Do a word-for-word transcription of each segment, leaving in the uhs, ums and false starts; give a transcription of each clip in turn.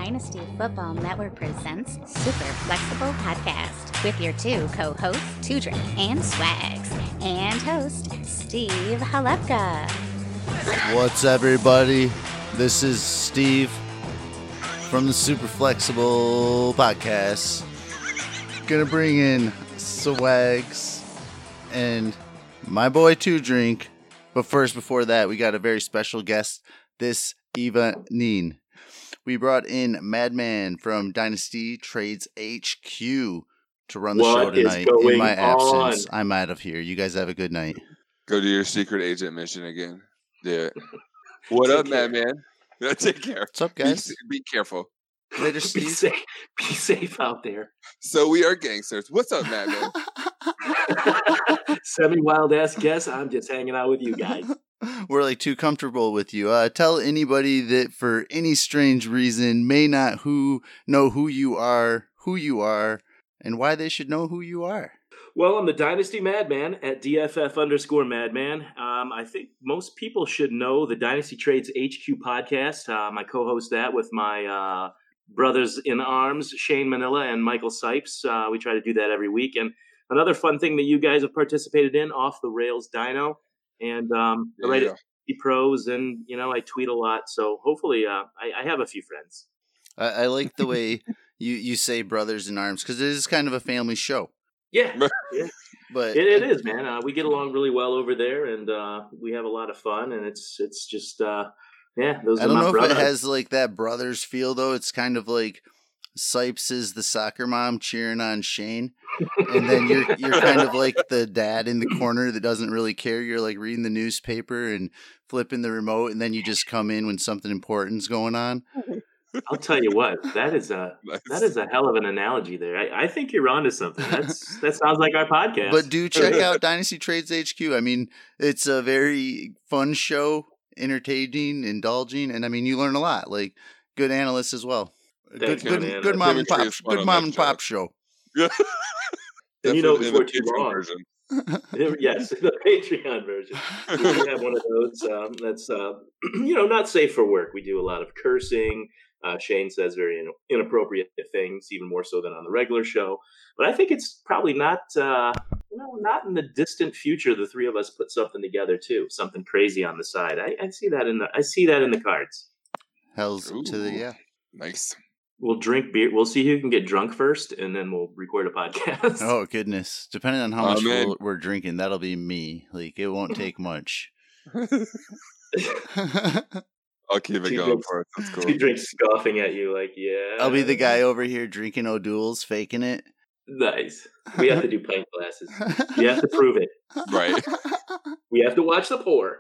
Dynasty Football Network presents Super Flexible Podcast with your two co-hosts, Tudrick and Swags, and host, Steve Halepka. What's up, everybody? This is Steve from the Super Flexible Podcast. Gonna bring in Swags and my boy Tudrick. But first, before that, we got a very special guest this evening. We brought in Madman from Dynasty Trades H Q to run the what show tonight. In my absence, on? I'm out of here. You guys have a good night. Go do your secret agent mission again. Do it. What Take up, care. Madman? Take care. What's up, Be, guys? be careful. Later, Be Steve. safe. Be safe out there. So we are gangsters. What's up, Madman? Semi-wild ass guess. I'm just hanging out with you guys. We're like too comfortable with you. Uh, tell anybody that for any strange reason may not who know who you are, who you are, and why they should know who you are. Well, I'm the Dynasty Madman at D F F underscore Madman. Um, I think most people should know the Dynasty Trades H Q podcast. Um, I co-host that with my uh, brothers in arms, Shane Manila and Michael Sipes. Uh, we try to do that every week. And another fun thing that you guys have participated in, Off the Rails Dyno. And um, I write Yeah. at pros, and you know I tweet a lot. So hopefully, uh, I, I have a few friends. I, I like the way you, you say brothers in arms because it is kind of a family show. Yeah, yeah. But It, it is, man. Uh, we get along really well over there, and uh, we have a lot of fun. And it's it's just uh, yeah. Those I are don't my know if brothers. it has like that brothers feel though. It's kind of like Sipes is the soccer mom cheering on Shane, and then you're you're kind of like the dad in the corner that doesn't really care. You're like reading the newspaper and flipping the remote, and then you just come in when something important's going on. I'll tell you what. That is a Nice. that is a hell of an analogy there. I, I think you're onto something. That's that sounds like our podcast. But do check out Dynasty Trades H Q. I mean, it's a very fun show, entertaining, indulging, and I mean, you learn a lot. Like good analysts as well. Good, you, good, man. good mom and Chemistry pop, is fun good on mom that and show. pop show. Yeah. And you know, Definitely in before the too Patreon long. version. Yes, the Patreon version. We have one of those um, that's uh, you know not safe for work. We do a lot of cursing. Uh, Shane says very in- inappropriate things, even more so than on the regular show. But I think it's probably not, uh, you know, not in the distant future. The three of us put something together too, something crazy on the side. I, I see that in the, I see that in the cards. Hells Ooh. to the yeah. Nice. We'll drink beer. We'll see who can get drunk first, and then we'll record a podcast. Oh goodness! Depending on how Oh, much man. we'll, we're drinking, that'll be me. Like it won't take much. I'll keep it Two going drinks. for us. That's cool. Two drinks scoffing at you, like yeah. I'll be the guy over here drinking O'Doul's, faking it. Nice. We have to do pint glasses. You have to prove it. Right. We have to watch the pour.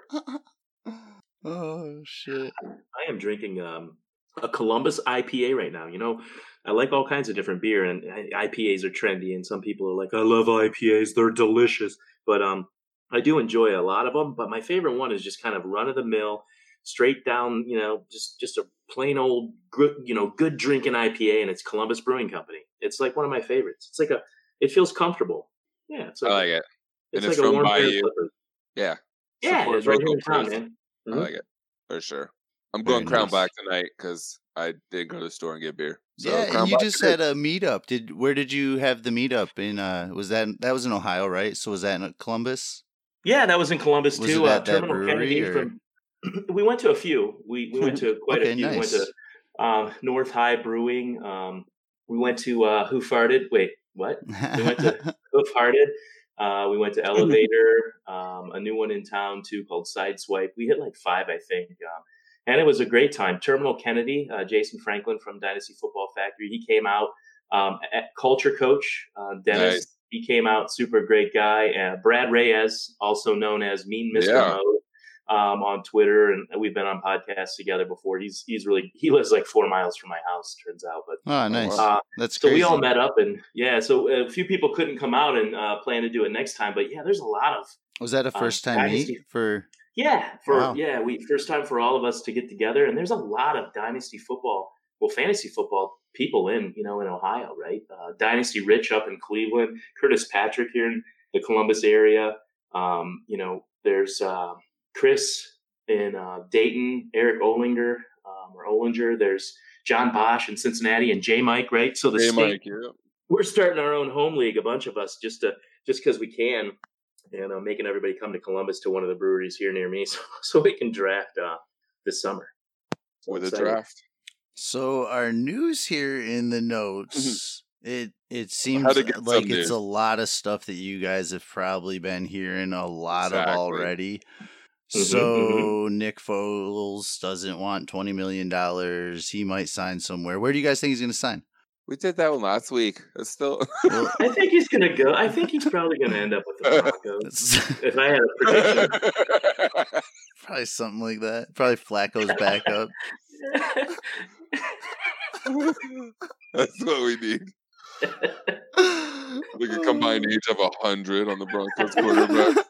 Oh shit! I am drinking um, a Columbus I P A right now. You know, I like all kinds of different beer, and I P As are trendy, and some people are like, I love I P As. They're delicious. But um, I do enjoy a lot of them. But my favorite one is just kind of run-of-the-mill, straight down, you know, just, just a plain old, good, you know, good drinking I P A, and it's Columbus Brewing Company. It's like one of my favorites. It's like a, it feels comfortable. Yeah, it's I like, like it. it's and like it's a from warm pair of Bayou. slippers. Yeah. Yeah, Support it's right here local in town, brews. man. I Mhm. like it. For sure. I'm Very going Crown nice. Black tonight because I did go to the store and get beer. So Yeah, Crown and you Black just is had a meetup. Did where did you have the meetup in? Uh, was that that was in Ohio, right? So was that in Columbus? Yeah, that was in Columbus Was too. it Uh, at that Terminal brewery, Kennedy or- from. We went to a few. We we went to quite Okay, a few. We went nice. to um, North High Brewing. Um, we went to uh, Who Farted. Wait, what? We went to Who Farted. Uh, we went to Elevator. Um, a new one in town too called Sideswipe. We hit like five, I think. Um, and it was a great time. Terminal Kennedy, uh, Jason Franklin from Dynasty Football Factory. He came out. Um, at Culture Coach uh, Dennis. Nice. He came out. Super great guy. Uh, Brad Reyes, also known as Mean Mister Yeah. Mode. Um, on Twitter, and we've been on podcasts together before. He's he's really he lives like four miles from my house, turns out. But Oh, nice. uh, That's so crazy. we all met up, and yeah, so a few people couldn't come out and uh, plan to do it next time. But yeah, there's a lot of Was that a uh, first time Dynasty- meet for? yeah for Wow. yeah we first time for all of us to get together, and there's a lot of Dynasty football, well, fantasy football people in you know in Ohio, right? Uh, Dynasty Rich up in Cleveland, Curtis Patrick here in the Columbus area. Um, you know, there's uh, Chris in uh, Dayton, Eric Olinger um, or Olinger. There's John Bosch in Cincinnati and J Mike, right? So the J state, Mike, yeah. we're starting our own home league, a bunch of us, just to just because we can, and uh, making everybody come to Columbus to one of the breweries here near me, so so we can draft uh, this summer. So With a excited. draft. So our news here in the notes, it it seems How to get like some it's news. a lot of stuff that you guys have probably been hearing a lot Exactly. of already. Mhm, So Nick Foles doesn't want twenty million dollars. He might sign somewhere. Where do you guys think he's going to sign? We did that one last week. It's still. Well, I think he's gonna go. I think he's probably gonna end up with the Broncos. it's If I had a prediction, probably something like that. Probably Flacco's backup. That's what we need. Like a combined age of a hundred on the Broncos quarterback.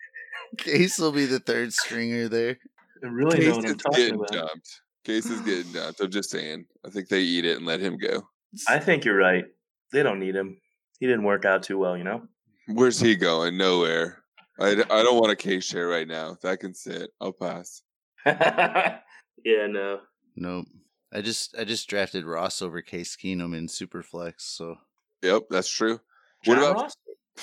Case will be the third stringer there. I really know Case what is I'm talking getting about. dumped. Case is getting dumped. I'm just saying. I think they eat it and let him go. I think you're right. They don't need him. He didn't work out too well, you know. Where's he going? Nowhere. I, I don't want a case share right now. That can sit. I'll pass. yeah, no. Nope. I just I just drafted Ross over Case Keenum in Superflex. So Yep, that's true. John what about Ross?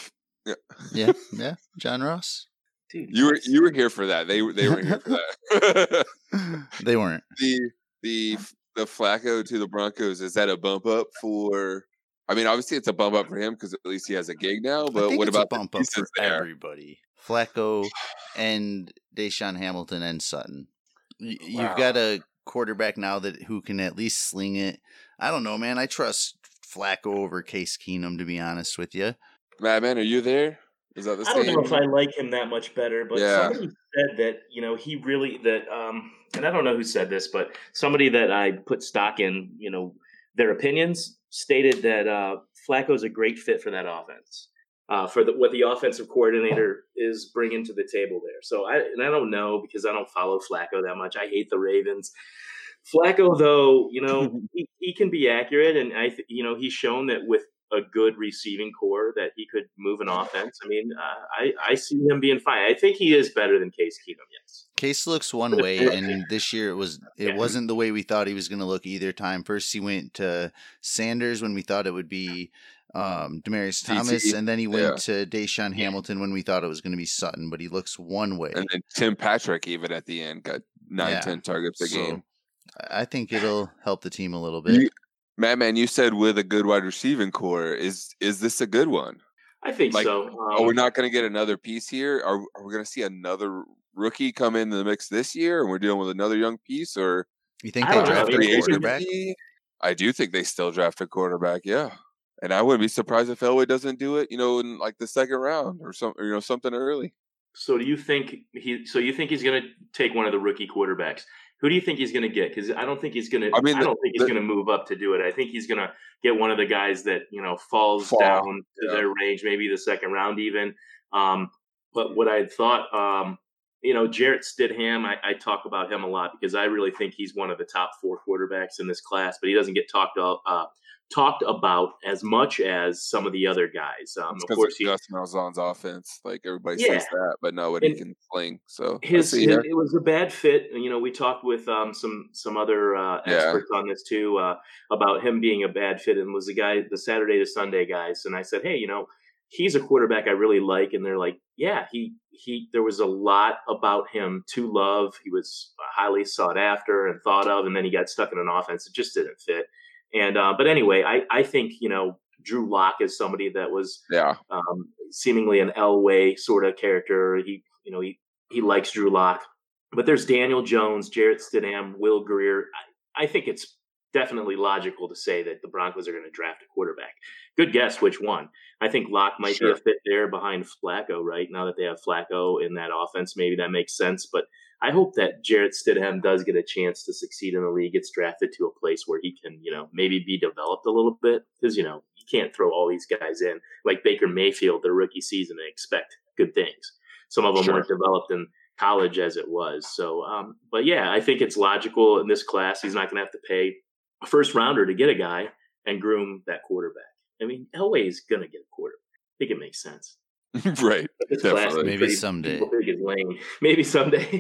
yeah, yeah, John Ross. Dude, you? Were yes. you were here for that? They they were here for that. They weren't. the the the Flacco to the Broncos, is that a bump up for? I mean, obviously it's a bump up for him because at least he has a gig now. I But think what it's about a bump the up pieces for there? everybody? Flacco and Deshaun Hamilton and Sutton. Y- You've Wow. got a quarterback now that who can at least sling it. I don't know, man. I trust Flacco over Case Keenum, to be honest with you. Madman, are you there? Is that the I don't same? know if I like him that much better, but Yeah. somebody said that, you know, he really that um and I don't know who said this, but somebody that I put stock in, you know, their opinions stated that uh Flacco's a great fit for that offense. Uh, for the, what the offensive coordinator is bringing to the table there. So I and I don't know because I don't follow Flacco that much. I hate the Ravens. Flacco, though, you know, he, he can be accurate, and I, th- you know, he's shown that with a good receiving core that he could move an offense. I mean, uh, I I see him being fine. I think he is better than Case Keenum. Yes. Case looks one way, and this year it was it Yeah. wasn't the way we thought he was going to look either time. First, he went to Sanders when we thought it would be um, Demaryius T T, Thomas, and then he went yeah. to Deshaun Hamilton when we thought it was going to be Sutton. But he looks one way. And then Tim Patrick, even at the end, got nine, Yeah. ten targets a So, game. I think it'll help the team a little bit. You, Madman, you said with a good wide receiving core. Is is this a good one? I think Like, so. Um, Are we not going to get another piece here? Are, are we going to see another rookie come into the mix this year, and we're dealing with another young piece? Or You think I they don't know. draft I a mean, free quarterback? agency? I do think they still draft a quarterback. Yeah, and I wouldn't be surprised if Elway doesn't do it. You know, in like the second round or something. You know, something early. So do you think he? So you think he's going to take one of the rookie quarterbacks? Who do you think he's going to get? Because I don't think he's going to. I I, mean, the- don't think he's the- going to move up to do it. I think he's going to get one of the guys that you know falls Fall, down to yeah. their range, maybe the second round even. Um, but what I had thought, um, you know, Jarrett Stidham, I, I talk about him a lot because I really think he's one of the top four quarterbacks in this class, but he doesn't get talked about, uh, talked about as much as some of the other guys. Um, It's of because course, of he, Gus Malzahn's offense. Like everybody Yeah. says that, but no, what he And can sling. So I his, see his ya. it was a bad fit. You know, we talked with um, some some other uh, Yeah. experts on this too uh, about him being a bad fit, and was the guy the Saturday to Sunday guys. And I said, hey, you know, he's a quarterback I really like, and they're like, yeah, he he. There was a lot about him to love. He was highly sought after and thought of, and then he got stuck in an offense that just didn't fit. And uh, but anyway, I I think you know Drew Lock is somebody that was Yeah, um, seemingly an Elway sort of character. He, you know, he, he likes Drew Lock, but there's Daniel Jones, Jarrett Stidham, Will Greer. I, I think it's definitely logical to say that the Broncos are going to draft a quarterback. Good guess which one. I think Lock might Sure. be a fit there behind Flacco, right? Now that they have Flacco in that offense, maybe that makes sense. But I hope that Jarrett Stidham does get a chance to succeed in the league, gets drafted to a place where he can, you know, maybe be developed a little bit. Because, you know, you can't throw all these guys in like Baker Mayfield their rookie season and expect good things. Some of them Sure. weren't developed in college as it was. So, um, but yeah, I think it's logical in this class. He's not going to have to pay a first rounder to get a guy and groom that quarterback. I mean, Elway is going to get a quarterback. I think it makes sense. right. But this class Definitely. is Maybe pretty- someday. people think it's lame. Maybe someday.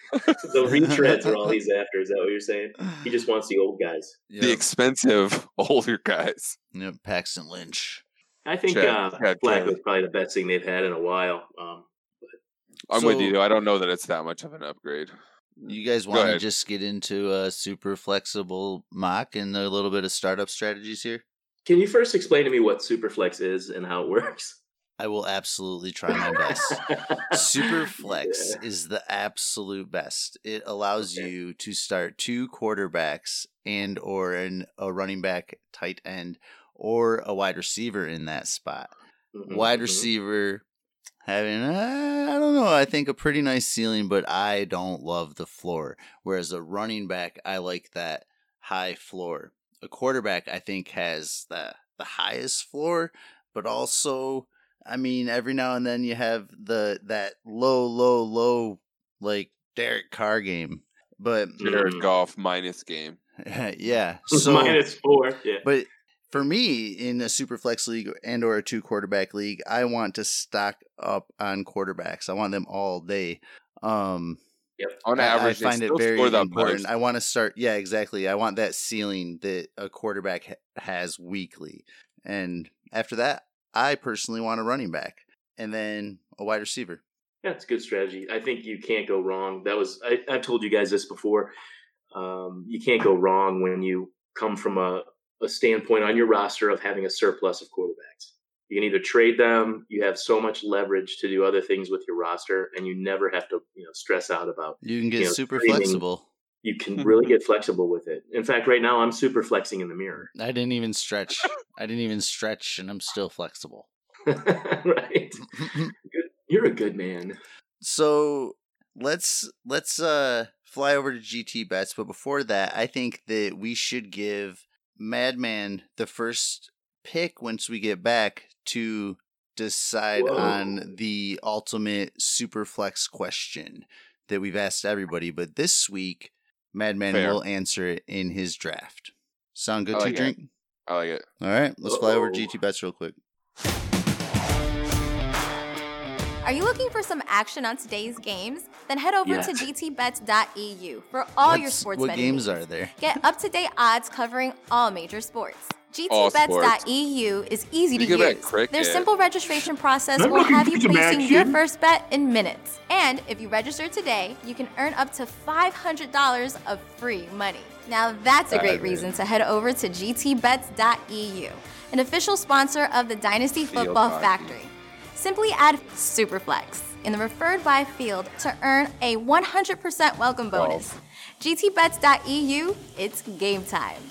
The retreads are all he's after. Is that what you're saying? He just wants the old guys. Yep. The expensive older guys. Yep, Paxton Lynch. I think Chad, uh, Chad Black Taylor. was probably the best thing they've had in a while. Um, I'm So- with you. I don't know that it's that much of an upgrade. You guys Go want to ahead. just get into a super flexible mock and a little bit of startup strategies here? can you first explain to me what Superflex is and how it works? I will absolutely try my best. Superflex Yeah. is the absolute best. It allows Okay. you to start two quarterbacks and or an, a running back, tight end, or a wide receiver in that spot. Mhm, Wide mhm. receiver having, uh, I don't know, I think a pretty nice ceiling, but I don't love the floor. Whereas a running back, I like that high floor. A quarterback, I think, has the, the highest floor, but also, I mean, every now and then you have the that low, low, low, like Derek Carr game. But Jared Mm. Goff minus game. yeah, so Minus four. Yeah. but for me, in a super flex league and or a two quarterback league, I want to stock up on quarterbacks. I want them all day. Um, On I- average, I, find they it still very score the important. most. I want to start. Yeah, exactly. I want that ceiling that a quarterback ha- has weekly, and after that, I personally want a running back, and then a wide receiver. Yeah, it's a good strategy. I think you can't go wrong. That was I, I've told you guys this before. Um, you can't go wrong when you come from a, a standpoint on your roster of having a surplus of quarterbacks. You can either trade them, you have so much leverage to do other things with your roster, and you never have to, you know, stress out about. You can get You know, super streaming- flexible. You can really get flexible with it. In fact, right now I'm super flexing in the mirror. I didn't even stretch. I didn't even stretch, and I'm still flexible. Right? You're a good man. So let's let's uh fly over to G T bets, but before that, I think that we should give Madman the first pick once we get back to decide Whoa. on the ultimate super flex question that we've asked everybody. But this week, Madman Fair. will answer it in his draft. Sound good I to like you, Drink? I like it. All right, let's fly over to Uh-oh. G T bets real quick. Are you looking for some action on today's games? Then head over Yes. to g t bets dot e u for all your What's- sports what betting games needs. are there? Get up-to-date odds covering all major sports. All g t bets dot sports. e u is easy You to can bet use. cricket. Their simple registration process I'm will looking have for you some placing your action. first bet in minutes. And if you register today, you can earn up to five hundred dollars of free money. Now that's a That great is- reason to head over to g t bets dot e u, an official sponsor of the Dynasty Field Football hockey. Factory. Simply add Superflex in the referred by field to earn a one hundred percent welcome bonus. g t bets dot e u, it's game time.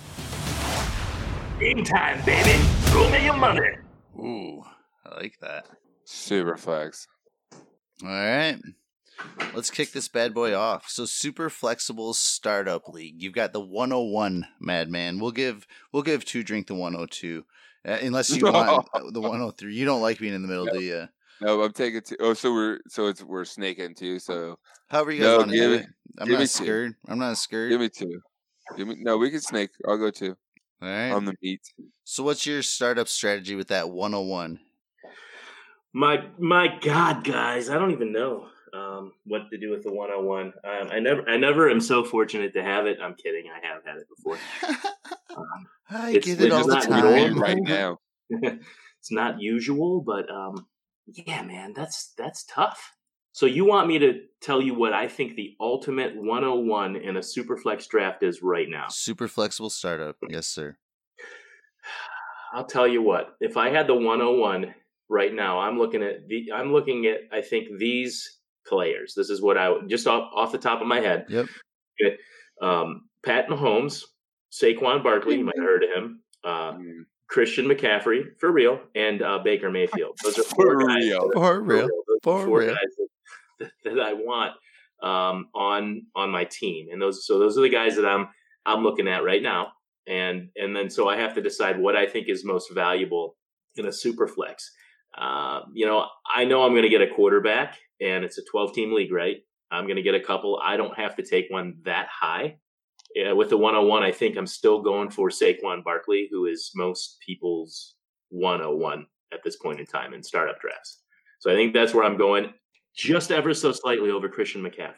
Game time, baby. Throw me your money. Ooh, I like that. Super flex. All right. Let's kick this bad boy off. So super flexible startup league. You've got the one oh one Madman. We'll give we'll give Two Drink the one oh two. Uh, unless you want the one oh three. You don't like being in the middle, do you? No, I'm taking two. Oh, so we're so it's we're snaking two. So However you guys No, want to give do me- it. I'm give me not two. scared. I'm not scared. give me two. Give me no. We can snake. I'll go two. All right. On the meat. So what's your startup strategy with that one oh one? My my God, guys, I don't even know um, what to do with the one oh one. Um, I never I never am so fortunate to have it. I'm kidding. I have had it before. Um, I It's- get it's it all the not We're normal. in time. right now. it's not usual, but um, yeah, man, that's that's tough. So you want me to tell you what I think the ultimate one oh one in a Superflex draft is right now? Super flexible startup. Yes, sir. I'll tell you what. If I had the one oh one right now, I'm looking at the. I'm looking at. I think these players. This is what I would just off, off the top of my head. Yep. Um, Pat Mahomes, Saquon Barkley. You might have heard of him. Uh, Mm. Christian McCaffrey, for real, and uh, Baker Mayfield. Those are For four guys. real. that- For real. Those are For four real. guys that, that I want um, on on my team, and those so those are the guys that I'm I'm looking at right now, and and then so I have to decide what I think is most valuable in a super flex. Uh, you know, I know I'm going to get a quarterback, and it's a twelve team league, right? I'm going to get a couple. I don't have to take one that high. Yeah, with the one oh one, I think I'm still going for Saquon Barkley, who is most people's one oh one at this point in time in startup drafts. So I think that's where I'm going, just ever so slightly over Christian McCaffrey.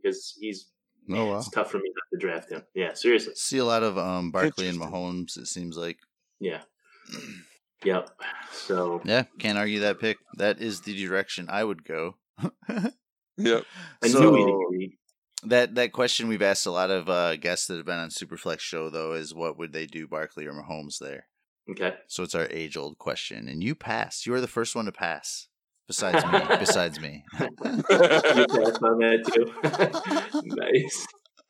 because he's Oh wow. it's tough for me not to draft him. Yeah, seriously. See a lot of um Barkley and Interesting. Mahomes. It seems like. Yeah. Yep. So Yeah, can't argue that pick. That is the direction I would go. Yep. I So- knew he'd agree. That that question we've asked a lot of uh, guests that have been on Superflex show though is what would they do, Barkley or Mahomes there? Okay. So it's our age old question, and you passed. You are the first one to pass, besides me. besides me. You passed on that too. Nice.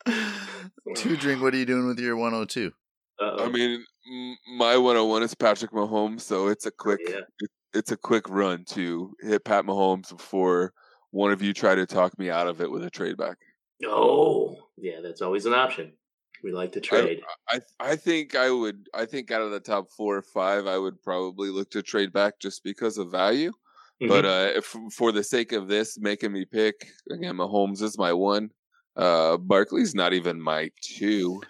Two drink. What are you doing with your one oh two? Uh-oh. I mean, m- my one oh one is Patrick Mahomes, so it's a quick, yeah. it- it's a quick run to hit Pat Mahomes before one of you try to talk me out of it with a trade back. Oh, yeah, that's always an option. We like to trade. I I think I would. I think out of the top four or five, I would probably look to trade back just because of value. But Mhm. uh, if, for the sake of this, making me pick again, Mahomes is my one. Uh, Barkley's not even my two.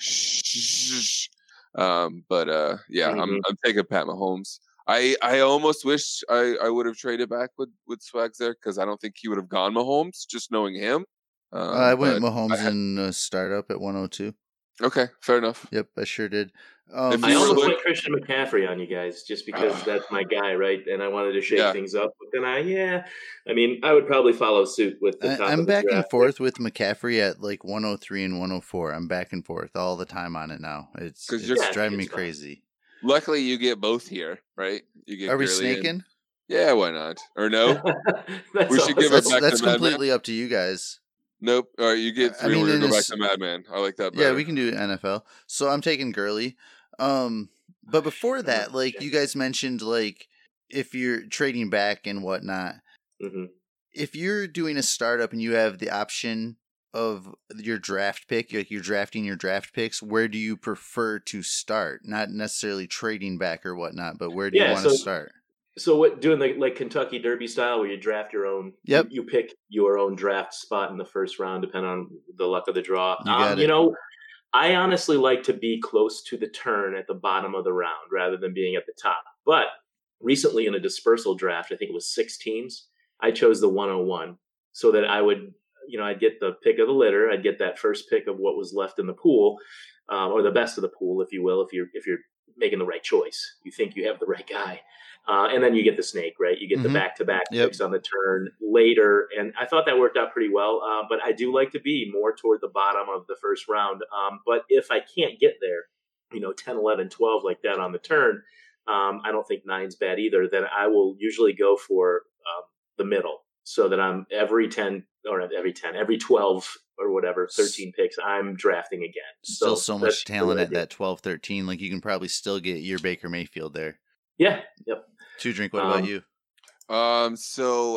Shh. Um, but uh, yeah, I'm Mhm. I'm taking Pat Mahomes. I, I almost wish I, I would have traded back with with Swags there because I don't think he would have gone Mahomes. Just knowing him, um, Uh, I went but Mahomes I had- in a startup at one oh two. Okay, fair enough. Yep, I sure did. Um, If I you were almost look- went Christian McCaffrey on you guys just because that's my guy, right? And I wanted to shake Yeah. things up. But then I, yeah, I mean, I would probably follow suit with the I, top I'm of the back and draft. forth with McCaffrey at like one oh three and one oh four. I'm back and forth all the time on it now. It's, 'Cause it's you're- Yeah, I driving think me it's fine. crazy. Luckily, you get both here, right? You get Are we Gurley and- snaking? Yeah, why not? Or no? That's We should give it That's, awesome. back that's to Madman? completely up to you guys. Nope. All right, you get I three. mean, We're in gonna go back this- to Madman. I like that. Yeah, better. we can do N F L. So I'm taking Gurley. Um, but before that, like you guys mentioned, like if you're trading back and whatnot, Mhm. if you're doing a startup and you have the option of your draft pick, like you're drafting your draft picks, where do you prefer to start? Not necessarily trading back or whatnot, but where do you Yeah, want to so- start? So what doing the like Kentucky Derby style where you draft your own Yep. you, you pick your own draft spot in the first round depending on the luck of the draw. You got um, it. you know, I honestly like to be close to the turn at the bottom of the round rather than being at the top. But recently in a dispersal draft, I think it was six teams, I chose the one oh one so that I would, you know, I'd get the pick of the litter, I'd get that first pick of what was left in the pool, um, or the best of the pool, if you will, if you're if you're making the right choice. You think you have the right guy. Uh, and then you get the snake, right? You get Mhm. the back-to-back Yep. picks on the turn later. And I thought that worked out pretty well. Uh, but I do like to be more toward the bottom of the first round. Um, but if I can't get there, you know, ten, eleven, twelve like that on the turn, um, I don't think nine's bad either. Then I will usually go for uh, the middle so that I'm every ten or every ten, every twelve or whatever, thirteen picks, I'm drafting again. Still so that's much the talent way I at do it. that twelve, thirteen. Like you can probably still get your Baker Mayfield there. Yeah. Yep. Two drink. What Um, about you? Um, so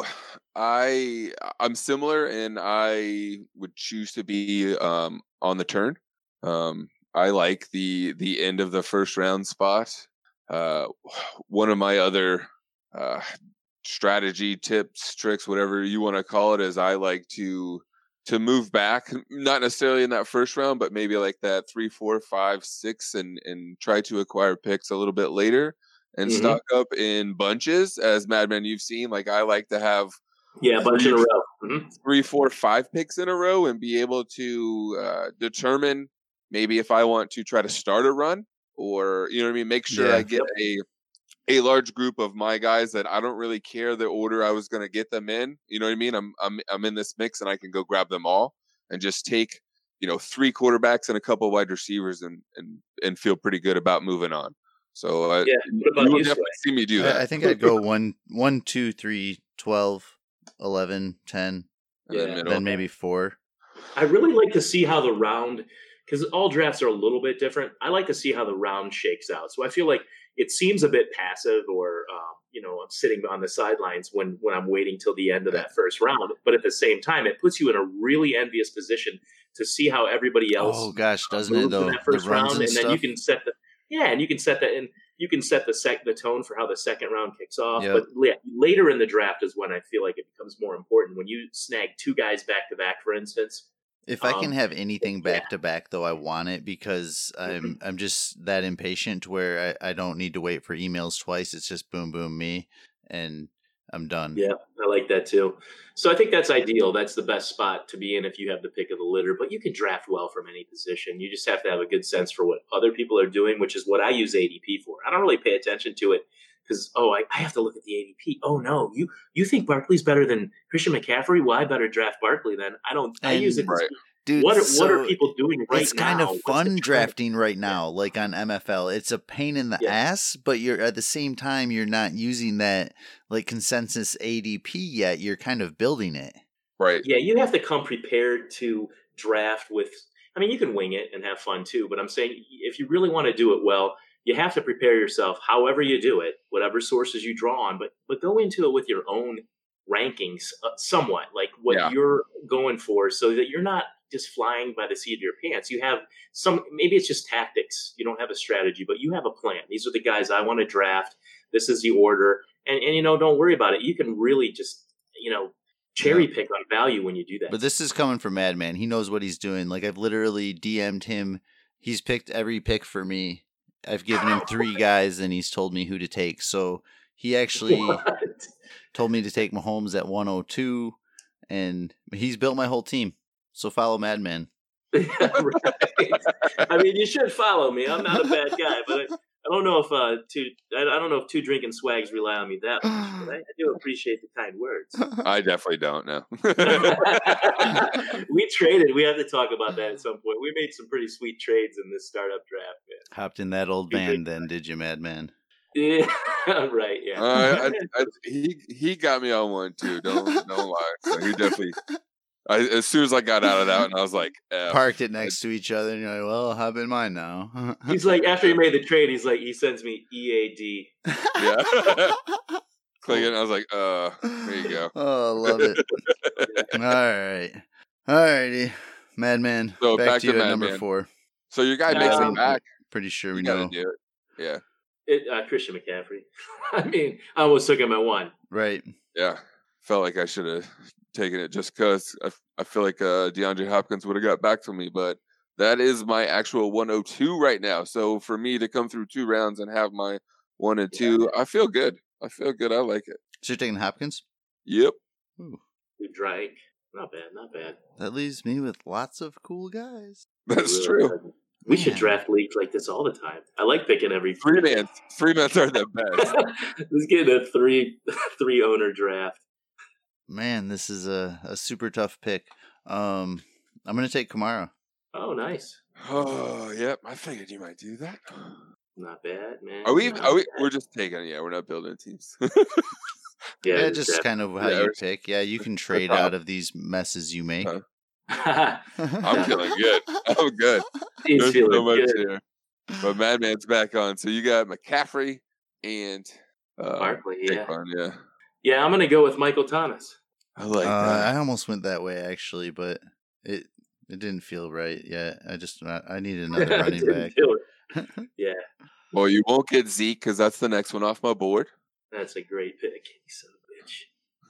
I I'm similar, and I would choose to be um on the turn. Um, I like the the end of the first round spot. Uh, one of my other uh strategy tips, tricks, whatever you want to call it, is I like to to move back, not necessarily in that first round, but maybe like that three, four, five, six, and and try to acquire picks a little bit later and Mhm. stock up in bunches. As Madman, you've seen, like I like to have Yeah, a bunch in a row. Mhm. three, four, five picks in a row and be able to uh, determine maybe if I want to try to start a run, or you know what I mean, make sure Yeah. I get a a large group of my guys that I don't really care the order I was going to get them in. You know what I mean? I'm I'm I'm in this mix and I can go grab them all and just take, you know, three quarterbacks and a couple wide receivers and and and feel pretty good about moving on. So uh, Yeah. What about you will you, definitely Sway? see me do that. I, I think I'd go one, one, two, three, twelve, eleven, ten, And then Yeah. middle. then maybe four. I really like to see how the round, because all drafts are a little bit different. I like to see how the round shakes out. So I feel like it seems a bit passive, or um, you know, I'm sitting on the sidelines when when I'm waiting till the end of that first round. But at the same time, it puts you in a really envious position to see how everybody else Oh gosh, doesn't moves it though? in that The first runs round, and and then you stuff. can set the yeah, and you can set that and you can set the sec the tone for how the second round kicks off. Yep. But la- later in the draft is when I feel like it becomes more important. When you snag two guys back to back, for instance. If I can Um, have anything yeah. back to back, though, I want it because I'm I'm just that impatient to where I, I don't need to wait for emails twice. It's just boom, boom, me. And I'm done. Yeah, I like that too. So I think that's ideal. That's the best spot to be in if you have the pick of the litter. But you can draft well from any position. You just have to have a good sense for what other people are doing, which is what I use A D P for. I don't really pay attention to it because, oh, I, I have to look at the A D P. Oh, no, you you think Barkley's better than Christian McCaffrey? Well, I better draft Barkley then. I don't. I And- use it. Right. Dude, What are, so what are people doing right it's now? kind of What's the fun trend? drafting right now, like on M F L. It's a pain in the Yeah. ass, but you're at the same time you're not using that like consensus A D P yet. You're kind of building it. Right. Yeah, you have to come prepared to draft with. I mean, you can wing it and have fun too, but I'm saying if you really want to do it well, you have to prepare yourself. However you do it, whatever sources you draw on, but but go into it with your own rankings, uh, somewhat like what Yeah. you're going for, so that you're not just flying by the seat of your pants. You have some. Maybe it's just tactics. You don't have a strategy, but you have a plan. These are the guys I want to draft. This is the order, and and you know, don't worry about it. You can really just you know. cherry pick on value when you do that. But this is coming from Madman. He knows what he's doing. Like I've literally D M'd him. He's picked every pick for me. I've given him three guys, and he's told me who to take. So he actually What? told me to take Mahomes at one oh two, and he's built my whole team. So follow Madman. Yeah, right. I mean, you should follow me. I'm not a bad guy, but I, I don't know if uh, two. I, I don't know if two drinking swags rely on me that much. But I, I do appreciate the kind words. I definitely don't know. We traded. We have to talk about that at some point. We made some pretty sweet trades in this startup draft, man. Hopped in that old Two van, drink then, did you, Madman? Yeah, right. Yeah. Uh, I, I, he he got me on one too. Don't don't lie. So he definitely. I, as soon as I got out of that, and I was like, F. Parked it next to each other, and you're like, well, I'll hop in mine now. He's like, after he made the trade, he's like, he sends me E A D. Yeah. Click it. And I was like, uh, there you go. Oh, love it. All right. All righty. Madman, So back, back to you to at number Madman. four. So your guy makes Um, it back. Pretty sure we You gotta know. do it. Yeah. It, uh, Christian McCaffrey. I mean, I almost took him at one. Right. Yeah. Felt like I should have taken it just because I, I feel like uh, DeAndre Hopkins would have got back to me, but that is my actual one oh two right now. So for me to come through two rounds and have my one and two, I feel good. I feel good. I like it. So you're taking Hopkins? Yep. Ooh, Who drank. Not bad, not bad. that leaves me with lots of cool guys. That's Really true. good. We should Man. draft leagues like this all the time. I like picking every Free man. Free mans are the best. Let's get a three three owner draft. Man, this is a, a super tough pick. Um, I'm going to take Kamara. Oh, nice. Oh, yep. I figured you might do that. Not bad, man. Are we? Not Are we? bad. We're just taking it. Yeah, we're not building teams. Yeah, Yeah, just just kind of how Yeah, you we're- pick. Yeah, you can trade problem. out of these messes you make. Huh. draft. I'm feeling good. I'm good. He's There's feeling so much good. here. But Madman's back on. So you got McCaffrey and uh, Barkley, yeah. Saquon, yeah. Yeah, I'm gonna go with Michael Thomas. I like uh, that. I almost went that way actually, but it it didn't feel right yet. I just I, I needed another I running didn't back. do it. Yeah, Well, you won't get Zeke because that's the next one off my board. that's a great pick. You son of a bitch.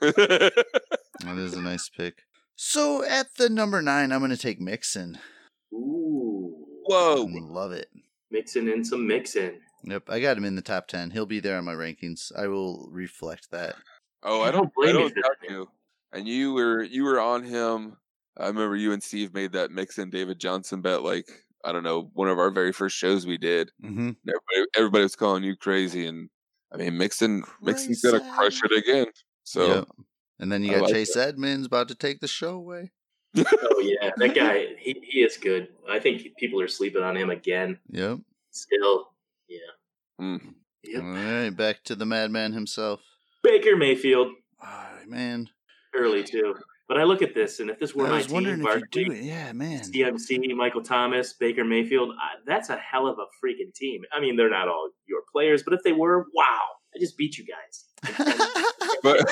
That is a nice pick. So at the number nine, I'm going to take Mixon. Ooh. Whoa. I love it. Mixing in some mixing. Yep, I got him in the top ten. He'll be there on my rankings. I will reflect that. Oh, I I don't don't blame I you don't for doubt that. you. And you were you were on him. I remember you and Steve made that Mixon David Johnson bet like I don't know, one of our very first shows we did. Mm-hmm. Everybody, everybody was calling you crazy, and I mean Mixon Mixon's gonna crush it again. So Yep. And then you I got like Chase Edmonds about to take the show away. Oh yeah, that guy. He he is good. I think people are sleeping on him again. Yep. Still. Yeah. mm. Yep. All right, back to the madman himself. Baker Mayfield Oh, man. early too. But I look at this, and if this were I my was wondering team, if you do Barkley, it. Yeah, man. C M C, Michael Thomas, Baker Mayfield, I, that's a hell of a freaking team. I mean, they're not all your players, but if they were, wow, I just beat you guys. But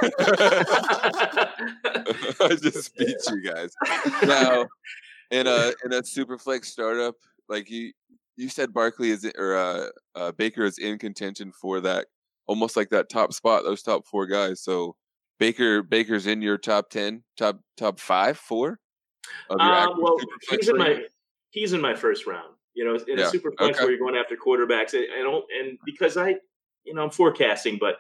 I just beat you guys. Now, in a in a super flex startup, like you you said, Barkley is or uh, uh, Baker is in contention for that, almost like that top spot, those top four guys. So Baker Baker's in your top ten, top top five, four. Of your Um, actual well, super flex he's in rank? my he's in my first round. You know, in Yeah, a super flex okay. where you're going after quarterbacks, I I don't, and because I, you know, I'm forecasting, but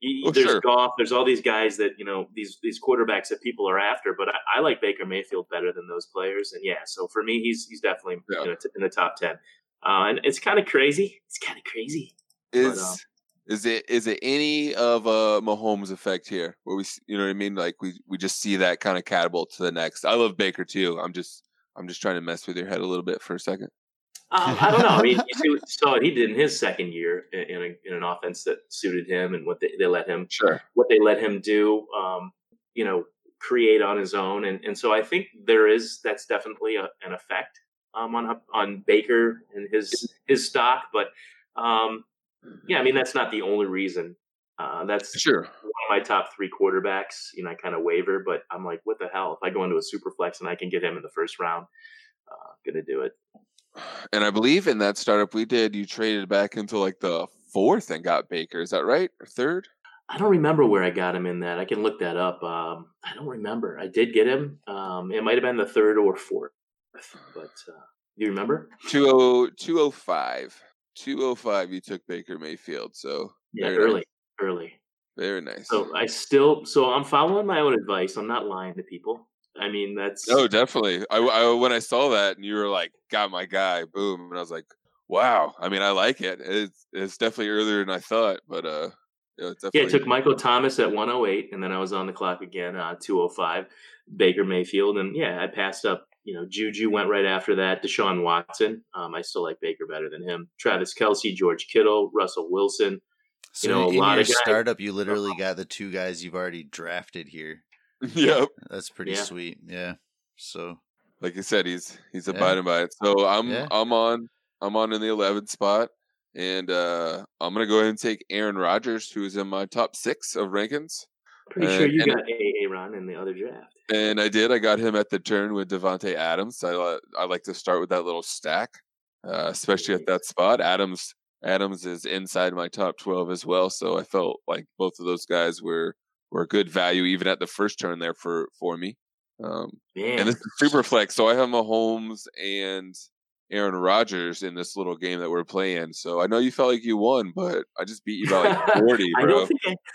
You, Oh, there's sure. Goff. There's all these guys that you know these these quarterbacks that people are after. But I, I like Baker Mayfield better than those players. And yeah, so for me, he's he's definitely Yeah. you know, t- in the top ten. Uh, and it's kind of crazy. It's kind of crazy. Is But, um, is it is it any of a Mahomes effect here, where we s- you know what I mean? Like we we just see that kind of catapult to the next. I love Baker too. I'm just I'm just trying to mess with your head a little bit for a second. Um, I don't know. I mean, you see what, saw what he did in his second year in, in, a, in an offense that suited him and what they, they let him, Sure. what they let him do, um, you know, create on his own. And, and so I think there is, that's definitely a, an effect um, on, on Baker and his, his stock. But um, yeah, I mean, that's not the only reason. Uh, that's Sure. one of my top three quarterbacks. You know, I kind of waver, but I'm like, what the hell? If I go into a super flex and I can get him in the first round, uh, going to do it. And I believe in that startup we did, you traded back into like the fourth and got Baker. Is that right? Or third? I don't remember where I got him in that. I can look that up. Um, I don't remember. I did get him. Um, it might have been the third or fourth, but uh, you remember? two oh two oh five two oh five you took Baker Mayfield. So Yeah, very early, nice. early. Very nice. So I still, so I'm following my own advice. I'm not lying to people. I mean, that's No, definitely. I, I when I saw that and you were like, got my guy, boom, and I was like, wow. I mean, I like it. It's it's definitely earlier than I thought, but uh, yeah, it's yeah. definitely. I took Michael Thomas at one oh eight, and then I was on the clock again, uh, two oh five. Baker Mayfield, and yeah, I passed up. You know, Juju went right after that. Deshaun Watson. Um, I still like Baker better than him. Travis Kelce, George Kittle, Russell Wilson. So You know, a in lot your of guys- startup, you literally got the two guys you've already drafted here. Yep. That's pretty Yeah. sweet. Yeah. So Like you said, he's he's Yeah. abiding by it. So I'm Yeah. I'm on I'm on in the eleventh spot, and uh, I'm gonna go ahead and take Aaron Rodgers, who is in my top six of rankings. Pretty Uh, sure you and- got Aaron in the other draft. And I did. I got him at the turn with Devontae Adams. I li- I like to start with that little stack, uh, especially at that spot. Adams Adams is inside my top twelve as well, so I felt like both of those guys were were good value even at the first turn there for for me. Um, Man, and this is super flex, so I have Mahomes and Aaron Rodgers in this little game that we're playing. So I know you felt like you won, but I just beat you by like forty, I bro. don't think I,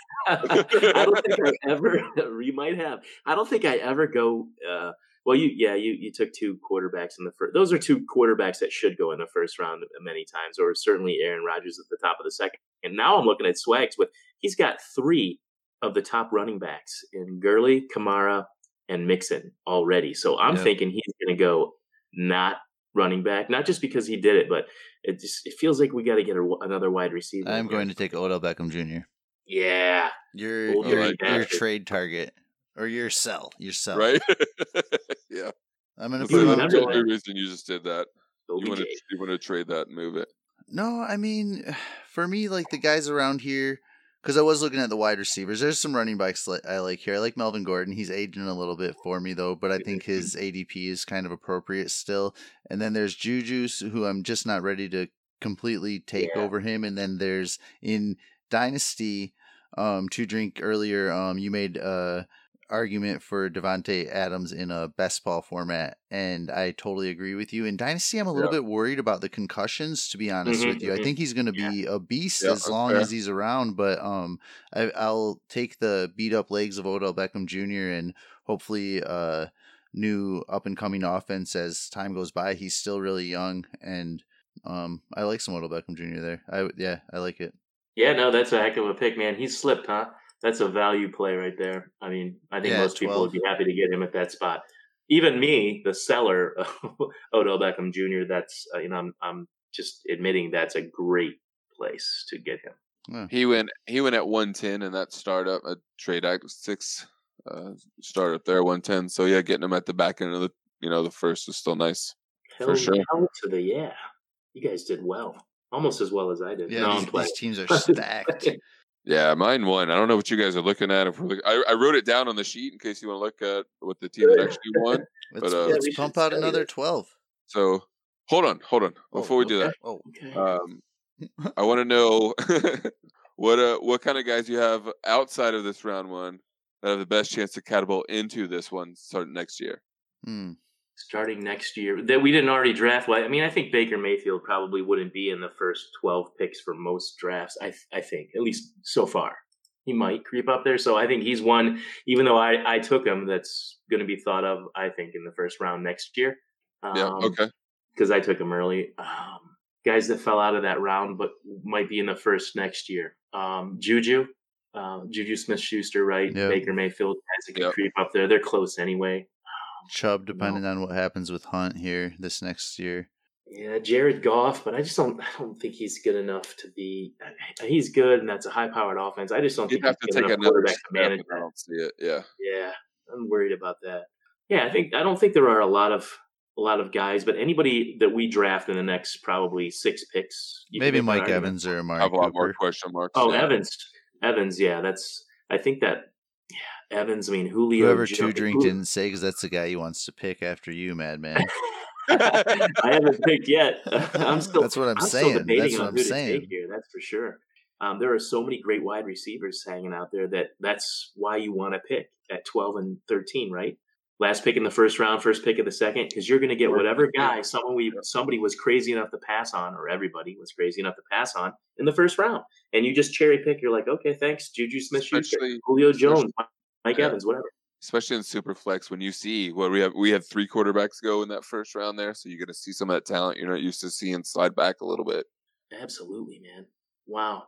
I don't think I ever. You might have. I don't think I ever go. Uh, well, you yeah, you you took two quarterbacks in the first. Those are two quarterbacks that should go in the first round many times, or certainly Aaron Rodgers at the top of the second. And now I'm looking at Swags with he's got three of the top running backs in Gurley, Kamara, and Mixon already. So I'm Yep. thinking he's going to go not running back, not just because he did it, but it just it feels like we got to get a, another wide receiver. I'm in here. going to take Odell Beckham Junior Yeah, Your Old your, dirty your bastard. trade target or your sell, your sell. Right? Yeah. I'm gonna That's You put like him remember out. the that. only reason you just did that. You O B J. want to you want to trade that and move it. No, I mean, for me, like the guys around here, because I was looking at the wide receivers. There's some running backs li- I like here. I like Melvin Gordon. He's aging a little bit for me though, but I think his A D P is kind of appropriate still. And then there's Juju, who I'm just not ready to completely take Yeah. over him. And then there's in Dynasty, um, to drink earlier. Um, you made uh argument for Devontae Adams in a best ball format, and I totally agree with you. In Dynasty, I'm a little Yeah. bit worried about the concussions, to be honest Mhm, with you. I mhm. think he's going to be a beast Yeah, as that's long fair. as he's around, but um, I, I'll take the beat up legs of Odell Beckham Junior and hopefully uh new up and coming offense as time goes by. He's still really young, and um, I like some Odell Beckham Junior there. I yeah, I like it. Yeah, no, that's a heck of a pick, man. He's slipped, huh? That's a value play right there. I mean, I think Yeah, most people twelve. would be happy to get him at that spot. Even me, the seller of Odell Beckham Junior That's uh, you know, I'm I'm just admitting that's a great place to get him. Yeah. He went he went at one ten in that startup a trade act six uh startup there one ten. So yeah, getting him at the back end of the you know the first is still nice. Hell, For sure. hell to the yeah. You guys did well, almost as well as I did. Yeah, no, I'm these, playing. these teams are stacked. Yeah, mine won. I don't know what you guys are looking at. If we're look, I, I wrote it down on the sheet in case you want to look at what the team that actually won. Let's, uh, Yeah, let's we should pump out tell you another this. twelve. So hold on, hold on. Oh, Before we do okay. that, Oh, Okay. um, I want to know what uh what kind of guys you have outside of this round one that have the best chance to catapult into this one starting next year. hmm. Starting next year, that we didn't already draft. Well, I mean, I think Baker Mayfield probably wouldn't be in the first twelve picks for most drafts. I I think, at least so far. He might creep up there. So I think he's one, even though I, I took him, that's going to be thought of, I think, in the first round next year. Um, Yeah, okay. Because I took him early. Um, guys that fell out of that round but might be in the first next year. Um, Juju, uh, Juju Smith-Schuster, right? Yep. Baker Mayfield, guys that can Yep. creep up there. They're close anyway. Chubb, depending on what happens with Hunt here this next year. Yeah, Jared Goff, but I just don't. I don't think he's good enough to be. He's good, and that's a high-powered offense. I just don't You'd think have he's to good take enough another quarterback step, to manage and I that. don't see it. Yeah. Yeah, I'm worried about that. Yeah, I think I don't think there are a lot of a lot of guys, but anybody that we draft in the next probably six picks, you can Maybe make an Mike argument. Evans or I Amari have a lot more Cooper. question marks. Oh, yeah. Evans, Evans, yeah, that's. I think that. Yeah, Evans. I mean, Julio. Whoever Jones- Two Drink didn't say, because that's the guy he wants to pick after you, Madman. I haven't picked yet. I'm still. That's what I'm I'm saying. Still debating That's what on I'm who saying. to take here. That's for sure. Um, there are so many great wide receivers hanging out there that that's why you want to pick at twelve and thirteen, right? Last pick in the first round, first pick of the second, because you're going to get whatever guy someone we somebody was crazy enough to pass on, or everybody was crazy enough to pass on in the first round, and you just cherry pick. You're like, okay, thanks, Juju Smith-Schuster, Especially- Julio Jones, especially- Mike yeah. Evans, whatever. Especially in Superflex, when you see what we have, we had three quarterbacks go in that first round there, so you're going to see some of that talent you're not used to seeing slide back a little bit. Absolutely, man. Wow.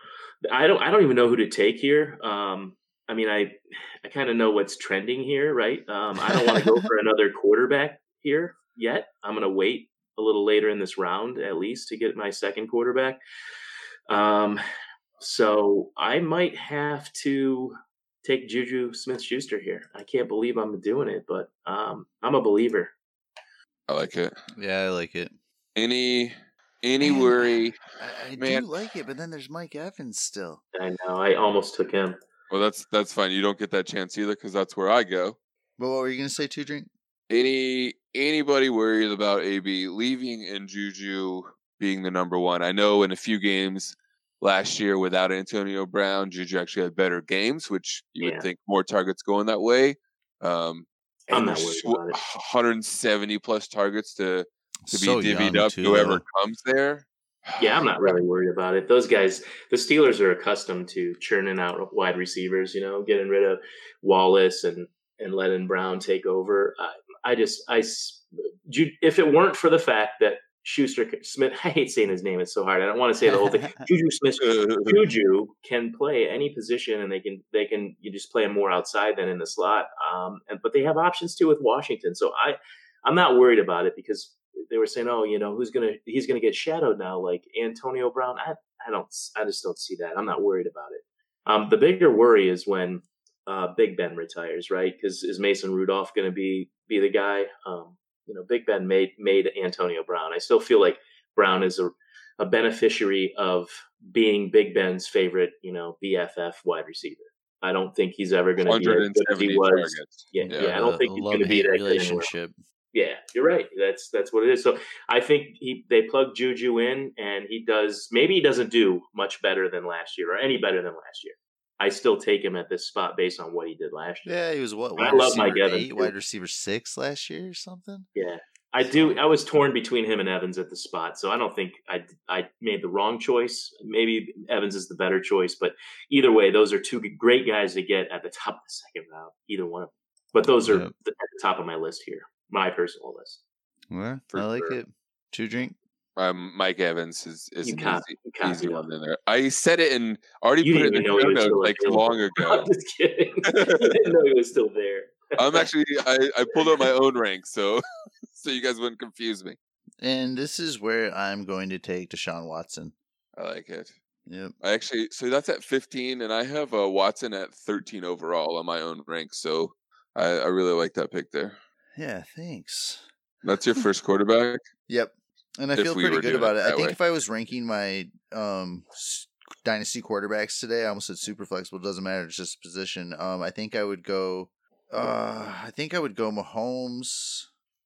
I don't I don't even know who to take here. Um, I mean, I I kind of know what's trending here, right? Um, I don't want to go for another quarterback here yet. I'm going to wait a little later in this round, at least, to get my second quarterback. Um, so I might have to take Juju Smith-Schuster here. I can't believe I'm doing it, but um, I'm a believer. I like it. Yeah, I like it. Any any Man, worry? I, I Man. do like it, but then there's Mike Evans still. I know. I almost took him. Well, that's that's fine. You don't get that chance either, because that's where I go. But what were you gonna say, Two Drink? Any anybody worried about A B leaving and Juju being the number one? I know in a few games last year without Antonio Brown, Juju actually had better games, which you Yeah. would think more targets going that way. Um, I'm and not there's worried about it. one hundred seventy plus targets to to be So divvied young, up too, whoever though. comes there. Yeah, I'm not really worried about it. Those guys, the Steelers are accustomed to churning out wide receivers, you know, getting rid of Wallace and, and letting Brown take over. I, I just, I, s- Ju- if it weren't for the fact that Schuster Smith, I hate saying his name, it's so hard. I don't want to say the whole thing. Juju Smith, Juju can play any position, and they can, they can, you just play him more outside than in the slot. Um, and, but they have options too with Washington. So I, I'm not worried about it, because they were saying, oh, you know, who's going to, he's going to get shadowed now, like Antonio Brown. I, I don't, I just don't see that. I'm not worried about it. Um, the bigger worry is when uh, Big Ben retires, right? Because is Mason Rudolph going to be, be the guy? Um, you know, Big Ben made, made Antonio Brown. I still feel like Brown is a, a beneficiary of being Big Ben's favorite, you know, B F F wide receiver. I don't think he's ever going to be as good as he one hundred seventy was. targets. Yeah, Yeah. yeah, I don't think he's going to be love-hate that good anymore. relationship. Yeah, you're right. That's that's what it is. So I think he they plug Juju in, and he does. Maybe he doesn't do much better than last year, or any better than last year. I still take him at this spot based on what he did last year. Yeah, he was what? I Wide love receiver Mike Evans, eight, too. wide receiver six last year or something. Yeah, I do. I was torn between him and Evans at the spot, so I don't think I I made the wrong choice. Maybe Evans is the better choice, but either way, those are two great guys to get at the top of the second round. Either one of them, but those are Yep. the, at the top of my list here, my personal list. Well, For I like sure. it. Two Drink. Um, Mike Evans is, is You an copy- easy, you copy easy it. one in there. I said it and already You put it didn't in even the know he show was notes still like available. long ago. I'm just kidding. You didn't know he was still there. I'm actually I, I pulled up my own ranks, so so you guys wouldn't confuse me. And this is where I'm going to take Deshaun Watson. I like it. Yep. I actually so that's at fifteen, and I have uh, Watson at thirteen overall on my own rank. So I, I really like that pick there. Yeah, thanks. That's your first quarterback. Yep. And I If feel we pretty were good doing about it it. I that think way. if I was ranking my um s- dynasty quarterbacks today, I almost said super flexible, doesn't matter, it's just position. Um I think I would go uh I think I would go Mahomes.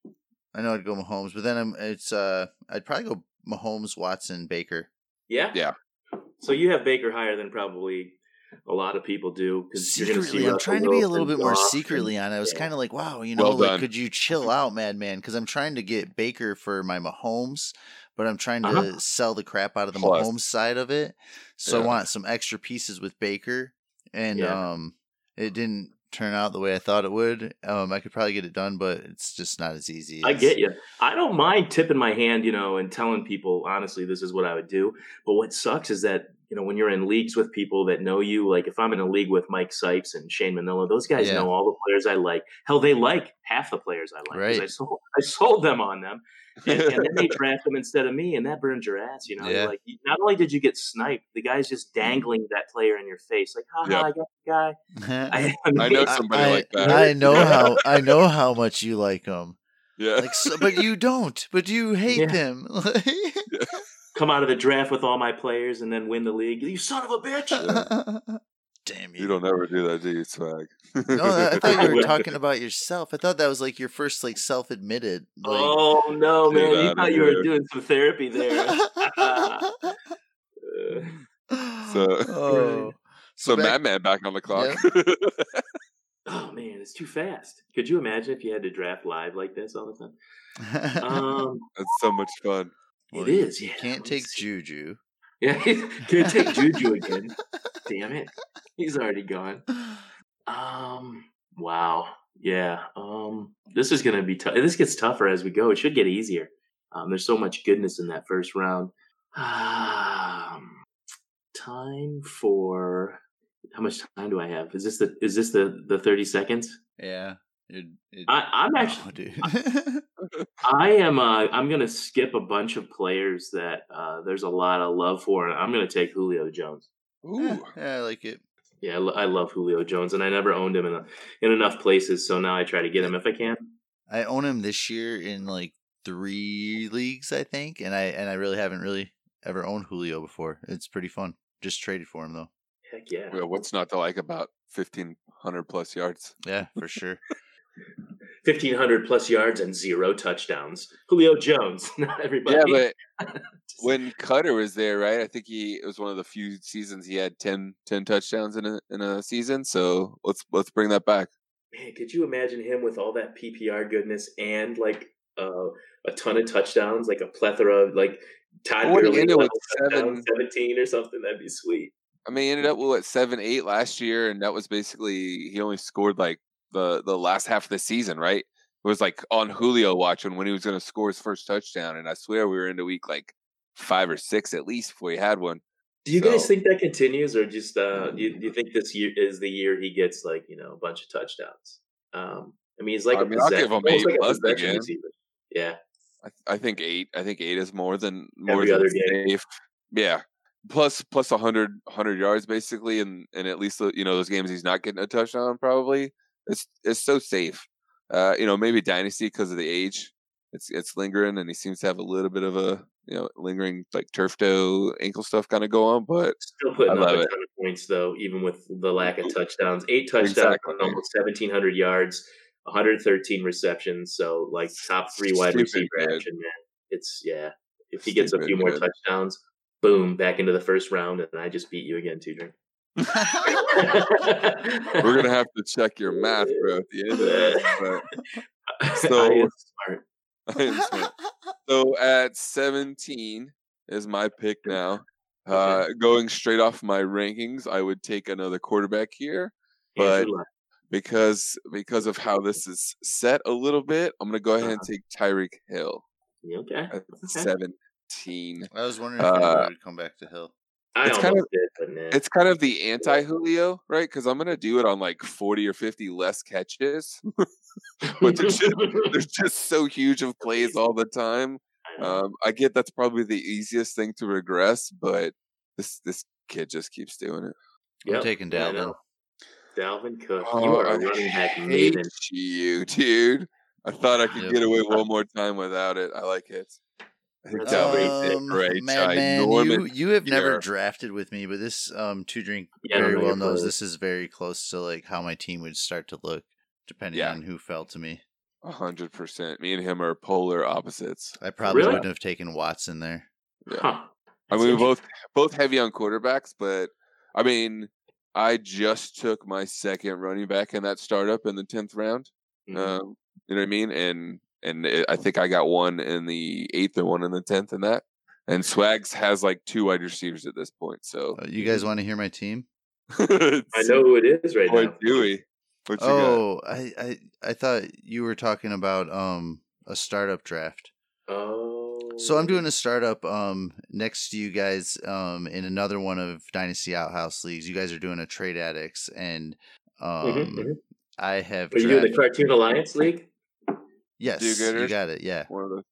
I know I'd go Mahomes, but then I'm it's uh I'd probably go Mahomes, Watson, Baker. Yeah. Yeah. So you have Baker higher than probably a lot of people do, because you're going to see. Secretly, I'm Russell trying to be a Wilson, little bit more Goff, secretly on it. I was yeah. kind of like, wow, you know, Well like, done. could you chill out, Madman? Because I'm trying to get Baker for my Mahomes, but I'm trying to Uh-huh. sell the crap out of the Plus. Mahomes side of it. So I Yeah. want some extra pieces with Baker. and Yeah. um, it didn't turn out the way I thought it would. Um, I could probably get it done, but it's just not as easy. I as... get you. I don't mind tipping my hand, you know, and telling people, honestly, this is what I would do. But what sucks is that, you know, when you're in leagues with people that know you, like if I'm in a league with Mike Sipes and Shane Manila, those guys Yeah. know all the players I like. Hell, they like half the players I like because Right. I sold, I sold them on them. And, and then they draft them instead of me, and that burns your ass, you know. Yeah. You're like, not only did you get sniped, the guy's just dangling that player in your face, like, haha, Yep. I got the guy. I, I know mean, somebody I, like that. I know how I know how much you like them. Yeah. Like, so, but you don't. But you hate Yeah. them. come out of the draft with all my players and then win the league. You son of a bitch! Damn you! You don't ever do that, do you, Swag? No, I thought you were talking about yourself. I thought that was like your first, like, self-admitted. Like... Oh no, Get man! You outta thought you were here. doing some therapy there. Uh, So, oh, so back- Madman back on the clock. oh man, it's too fast. Could you imagine if you had to draft live like this all the time? Um, That's so much fun. Well, it is. Yeah, Can't let's take see. Juju. Yeah, can't take Juju again. Damn it, he's already gone. Um, wow. Yeah. Um, this is gonna be tough. This gets tougher as we go. It should get easier. Um, there's so much goodness in that first round. Um, time for how much time do I have? Is this the is this the the thirty seconds? Yeah. It, it, I, I'm actually. oh, dude. I am. Uh, I'm going to skip a bunch of players that uh, there's a lot of love for, and I'm going to take Julio Jones. Ooh. yeah, yeah, I like it. Yeah, I, lo- I love Julio Jones, and I never owned him in a, in enough places, so now I try to get him if I can. I own him this year in like three leagues, I think, and I and I really haven't really ever owned Julio before. It's pretty fun. Just traded for him though. Heck yeah. Well, what's not to like about fifteen hundred plus yards? Yeah, for sure. fifteen hundred plus yards and zero touchdowns. Julio Jones, not everybody. Yeah, but when Cutter was there, right? I think he it was one of the few seasons he had ten, ten touchdowns in a in a season. So let's let's bring that back. Man, could you imagine him with all that P P R goodness and like uh, a ton of touchdowns, like a plethora of like Todd What, he Gurley ended with level touchdowns, seven- seventeen or something? That'd be sweet. I mean, he ended up with what, seven, eight last year, and that was basically he only scored like the the last half of the season, right? It was like on Julio watching when he was going to score his first touchdown, and I swear we were into week like five or six at least before he had one. Do you guys So- think that continues, or just uh, do, you, do you think this year is the year he gets like you know a bunch of touchdowns? Um, I mean, he's like I a mean, I'll possess- give him almost eight like a plus possession again. receiver. Yeah, I, th- I think eight. I think eight is more than more Every than other game. safe. Yeah, plus plus a hundred hundred yards basically, and and at least the- you know those games he's not getting a touchdown probably. It's it's so safe. Uh, you know, maybe dynasty because of the age. It's it's lingering, and he seems to have a little bit of a you know lingering like turf toe ankle stuff kind of go on. But still putting I up a love ton it. of points though, even with the lack of touchdowns. Eight touchdowns, Exactly. on almost seventeen hundred yards, one hundred thirteen receptions. So like top three wide Stupid receiver good. action, man. It's yeah. If he gets a Stupid few more good. touchdowns, boom, back into the first round, and I just beat you again, Two Drink. we're gonna have to check your math, bro, at the end of this. But So- I am smart. I am smart. So at seventeen is my pick now. Uh, Okay. going straight off my rankings, I would take another quarterback here, but Andrew Luck. because because of how this is set a little bit, I'm gonna go ahead and Uh-huh. take Tyreek Hill You okay? at seventeen. I was wondering if Uh, anybody would come back to Hill. I It's almost kind of- did, but nah. It's kind of the anti Julio, right? Because I'm gonna do it on like forty or fifty less catches, but they're just, they're just so huge of plays all the time. I know. Um, I get that's probably the easiest thing to regress, but this this kid just keeps doing it. I'm Yep, taking I Dalvin. know. Dalvin Cook. you Oh, are a I running back hate maven. you, dude. I thought I could Yep. get away one more time without it. I like it. I think That's that great was pick. a great, Um, Madman, you ginormous you have never year. drafted with me, but this um Two Drink Yeah, I don't very know well your knows players. this is very close to like how my team would start to look, depending Yeah. on who fell to me. A hundred percent. Me and him are polar opposites. I probably Really? wouldn't have taken Watson there. Yeah. Huh. I That's mean, we're interesting. both both heavy on quarterbacks, but I mean, I just took my second running back in that startup in the tenth round. Mhm. Um, you know what I mean? And and it, I think I got one in the eighth and one in the tenth in that. And Swags has like two wide receivers at this point. So Uh, you guys want to hear my team? I know who it is right Boy, now. Dewey. What you Oh, I, I I thought you were talking about um a startup draft. Oh. So I'm doing a startup um next to you guys um in another one of Dynasty Outhouse leagues. You guys are doing a Trade Addicts, and um Mhm, mhm. I have Are you doing the drafted- Cartoon Alliance League? Yes, Do-gooders? you got it. Yeah. One of the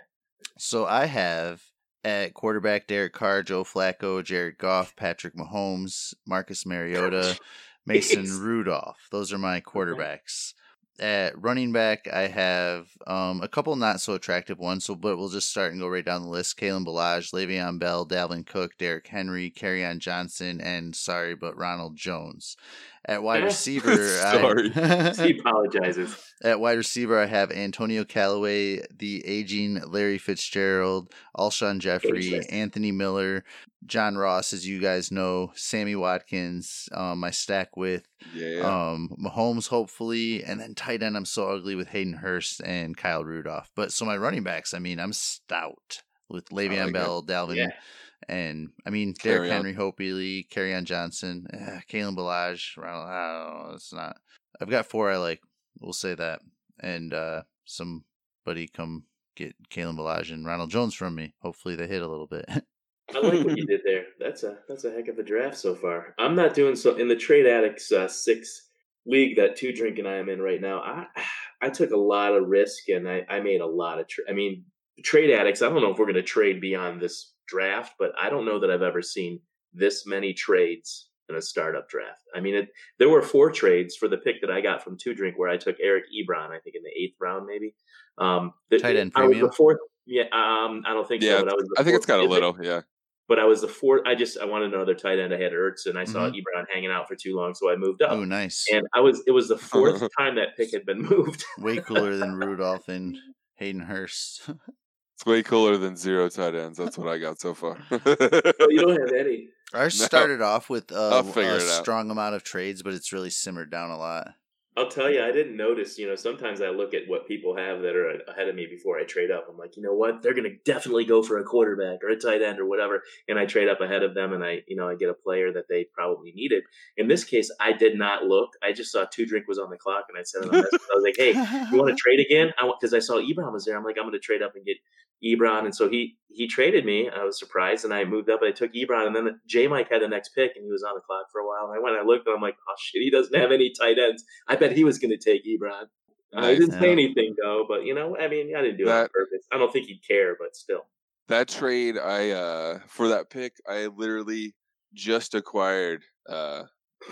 So I have at quarterback Derek Carr, Joe Flacco, Jared Goff, Patrick Mahomes, Marcus Mariota, Mason Jeez. Rudolph. Those are my quarterbacks. At running back, I have um, a couple not so attractive ones, so but we'll just start and go right down the list. Kalen Ballage, Le'Veon Bell, Dalvin Cook, Derrick Henry, Kerryon Johnson, and sorry, but Ronald Jones. At wide Eh. receiver, Sorry. I, He apologizes. At wide receiver, I have Antonio Callaway, the aging Larry Fitzgerald, Alshon Jeffrey, Ageless. Anthony Miller, John Ross, as you guys know, Sammy Watkins, um, I stack with yeah. um, Mahomes, hopefully, and then tight end, I'm so ugly with Hayden Hurst and Kyle Rudolph. But so my running backs, I mean, I'm stout with Le'Veon like Bell, Dalvin, Yeah. and I mean, Derrick Kerryon. Henry, Hopefully, Kerryon Johnson, uh, Kalen Ballage, Ronald, I don't know, it's not. I've got four I like. We'll say that. And uh, somebody come get Kalen Ballage and Ronald Jones from me. Hopefully they hit a little bit. I like what you did there. That's a that's a heck of a draft so far. I'm not doing so in the Trade Addicts uh, six league that Two Drink and I am in right now. I I took a lot of risk and I, I made a lot of. Tra- I mean, Trade Addicts. I don't know if we're going to trade beyond this draft, but I don't know that I've ever seen this many trades in a startup draft. I mean, it, there were four trades for the pick that I got from Two Drink, where I took Eric Ebron, I think in the eighth round, maybe. Um, the, Tight end I was premium? the fourth. Yeah, um, I don't think Yeah, so. But I was. The I think it's fourth- got a is it? little, yeah. But I was the fourth. I just I wanted another tight end. I had Ertz, and I saw Mhm. Ebron hanging out for too long, so I moved up. Oh, nice. And I was it was the fourth time that pick had been moved. Way cooler than Rudolph and Hayden Hurst. It's way cooler than zero tight ends. That's what I got so far. Oh, you don't have any. Ours No. started off with I'll uh, figure a it out. strong amount of trades, but it's really simmered down a lot. I'll tell you, I didn't notice. You know, sometimes I look at what people have that are ahead of me before I trade up. I'm like, you know what? They're going to definitely go for a quarterback or a tight end or whatever, and I trade up ahead of them, and I, you know, I get a player that they probably needed. In this case, I did not look. I just saw Two Drink was on the clock, and I sent him a message. I was like, hey, you want to trade again? I want because I saw Ebron was there. I'm like, I'm going to trade up and get Ebron, and so he he traded me. I was surprised, and I moved up and I took Ebron, and then J Mike had the next pick, and he was on the clock for a while. And I went, and I looked, and I'm like, oh shit, he doesn't have any tight ends. I bet he was going to take Ebron. I Nice. didn't say Yeah. anything though, but you know, I mean, I didn't do it on That- purpose. I don't think he'd care, but still. That trade, I uh for that pick, I literally just acquired uh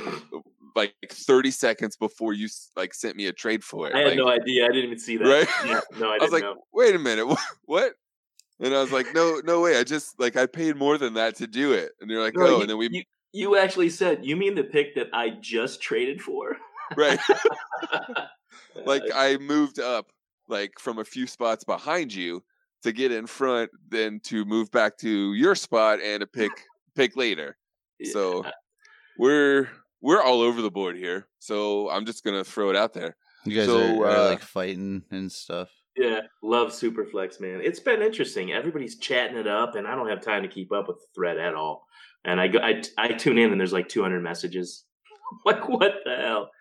like thirty seconds before you s- like sent me a trade for it. I had Like, no idea. I didn't even see that. Right? Yeah, no, I I didn't was like, know. wait a minute, wh- what? And I was like, no, no way. I just like I paid more than that to do it. And you're like, No, oh, you, and then we you, you actually said, you mean the pick that I just traded for? right. Uh, Like I moved up like from a few spots behind you to get in front, then to move back to your spot and a pick pick later. yeah. So we're we're all over the board here. So I'm just gonna throw it out there. You guys So, are, are uh, like fighting and stuff. Yeah, love Superflex, man. It's been interesting. Everybody's chatting it up, and I don't have time to keep up with the thread at all. And I go, I, I tune in, and there's like two hundred messages. Like, what the hell?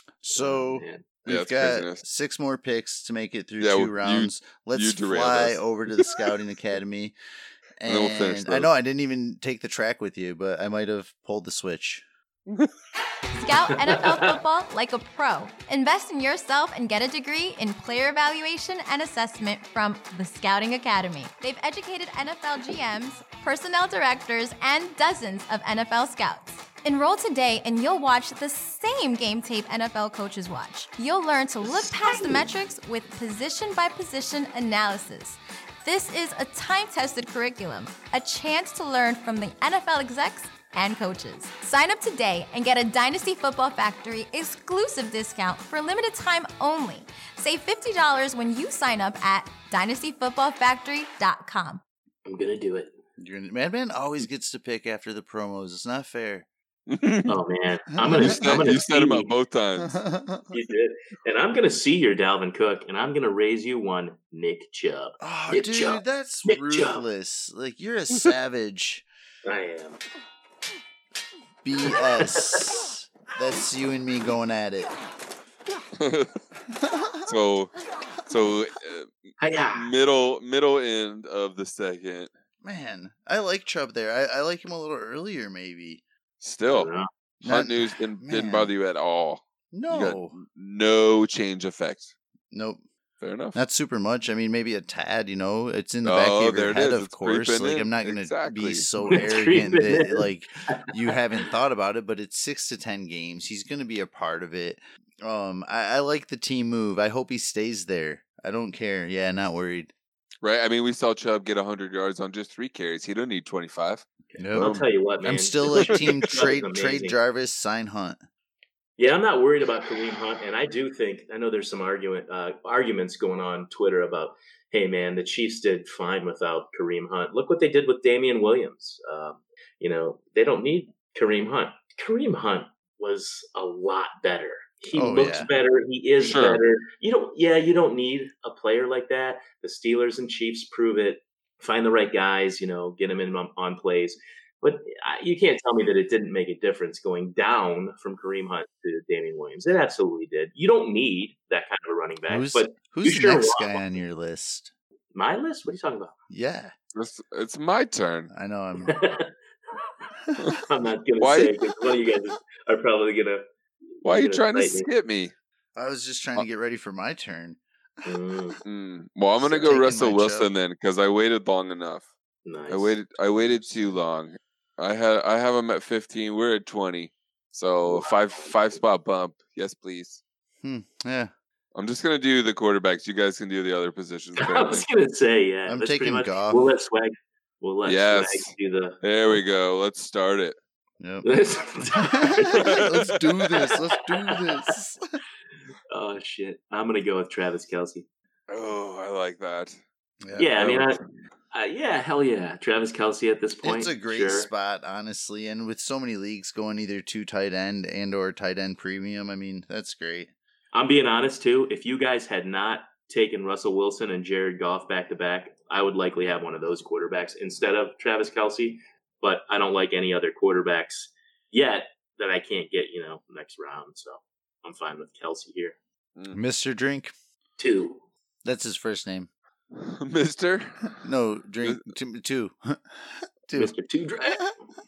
So Oh, man. Yeah, we've it's got craziness. six more picks to make it through Yeah, two well, you- rounds. Let's you derailed fly us. over to the Scouting Academy. And then we'll finish And I those. know I didn't even take the track with you, but I might have pulled the switch. Scout N F L football like a pro. Invest in yourself and get a degree in player evaluation and assessment from the Scouting Academy. They've educated N F L G Ms, personnel directors, and dozens of N F L scouts. Enroll today and you'll watch the same game tape N F L coaches watch. You'll learn to look past the metrics with position-by-position analysis. This is a time-tested curriculum, a chance to learn from the N F L execs and coaches. Sign up today and get a Dynasty Football Factory exclusive discount for limited time only. Save fifty dollars when you sign up at dynasty football factory dot com. I'm going to do it. You're, Madman always gets to pick after the promos. It's not fair. Oh, man. I'm going You to set, I'm gonna you set him see- up both times. You did. And I'm going to see your Dalvin Cook, and I'm going to raise you one Nick Chubb. Oh, Nick dude, Chubb. that's Nick Chubb. ruthless. Like, you're a savage. I am. B S. That's you and me going at it. so, so uh, Hi-ya. middle middle end of the second. Man, I like Chubb there. I, I like him a little earlier, maybe. Still, Yeah. Hunt Not- News didn't, didn't man. bother you at all. You got No. no change effect. Nope. Fair enough. Not super much. I mean, maybe a tad, you know. It's in the back Oh, of there your it head, is. of It's course. creeping Like, in. I'm not going to Exactly. be so It's arrogant creeping that, in. like, you haven't thought about it, but it's six to ten games. He's going to be a part of it. Um, I, I like the team move. I hope he stays there. I don't care. Yeah, not worried. Right? I mean, we saw Chubb get one hundred yards on just three carries. He don't need twenty-five. Nope. I'll tell you what, man. I'm still like team Chubb is trade trade amazing. Jarvis, sign Hunt. Yeah, I'm not worried about Kareem Hunt, and I do think I know there's some argument uh, arguments going on Twitter about, hey man, the Chiefs did fine without Kareem Hunt. Look what they did with Damian Williams. Um, you know, they don't need Kareem Hunt. Kareem Hunt was a lot better. He Oh, looks yeah. better. He is Sure. better. You don't. Yeah, you don't need a player like that. The Steelers and Chiefs prove it. Find the right guys. You know, get them in on, on plays. But I- you can't tell me that it didn't make a difference going down from Kareem Hunt to Damian Williams. It absolutely did. You don't need that kind of a running back. Who's but who's you the sure next want guy one. on your list? My list? What are you talking about? Yeah, It's, it's my turn. I know. I'm. I'm not gonna Why- say because one of you guys are probably gonna. Why are you gonna trying to fight me. skip me? I was just trying to get ready for my turn. Mm, Mm. Well, I'm So gonna go taking Russell my Wilson Chubb. then because I waited long enough. nice. I waited. I waited too long. I had. I have him at fifteen. We're at twenty. So Wow. five five spot bump. Yes, please. Hmm. Yeah, I'm just gonna do the quarterbacks. You guys can do the other positions. I apparently. was gonna say yeah. I'm that's pretty taking much, Goff. We'll let Swag. We'll let Yes. Swag do the. There we go. Let's start it. yep. Let's Let's do this. Let's do this. Oh shit! I'm gonna go with Travis Kelce. Oh, I like that. Yeah, I mean, I, would- uh, yeah, hell yeah, Travis Kelce at this point. It's a great sure. spot, honestly, and with so many leagues going either to tight end and or tight end premium, I mean that's great. I'm being honest too. If you guys had not taken Russell Wilson and Jared Goff back to back, I would likely have one of those quarterbacks instead of Travis Kelce. But I don't like any other quarterbacks yet that I can't get, you know, next round. So I'm fine with Kelce here. Mister Drink, Two. that's his first name. Mister. No, Drink two. Two. two. Mister Two Draft.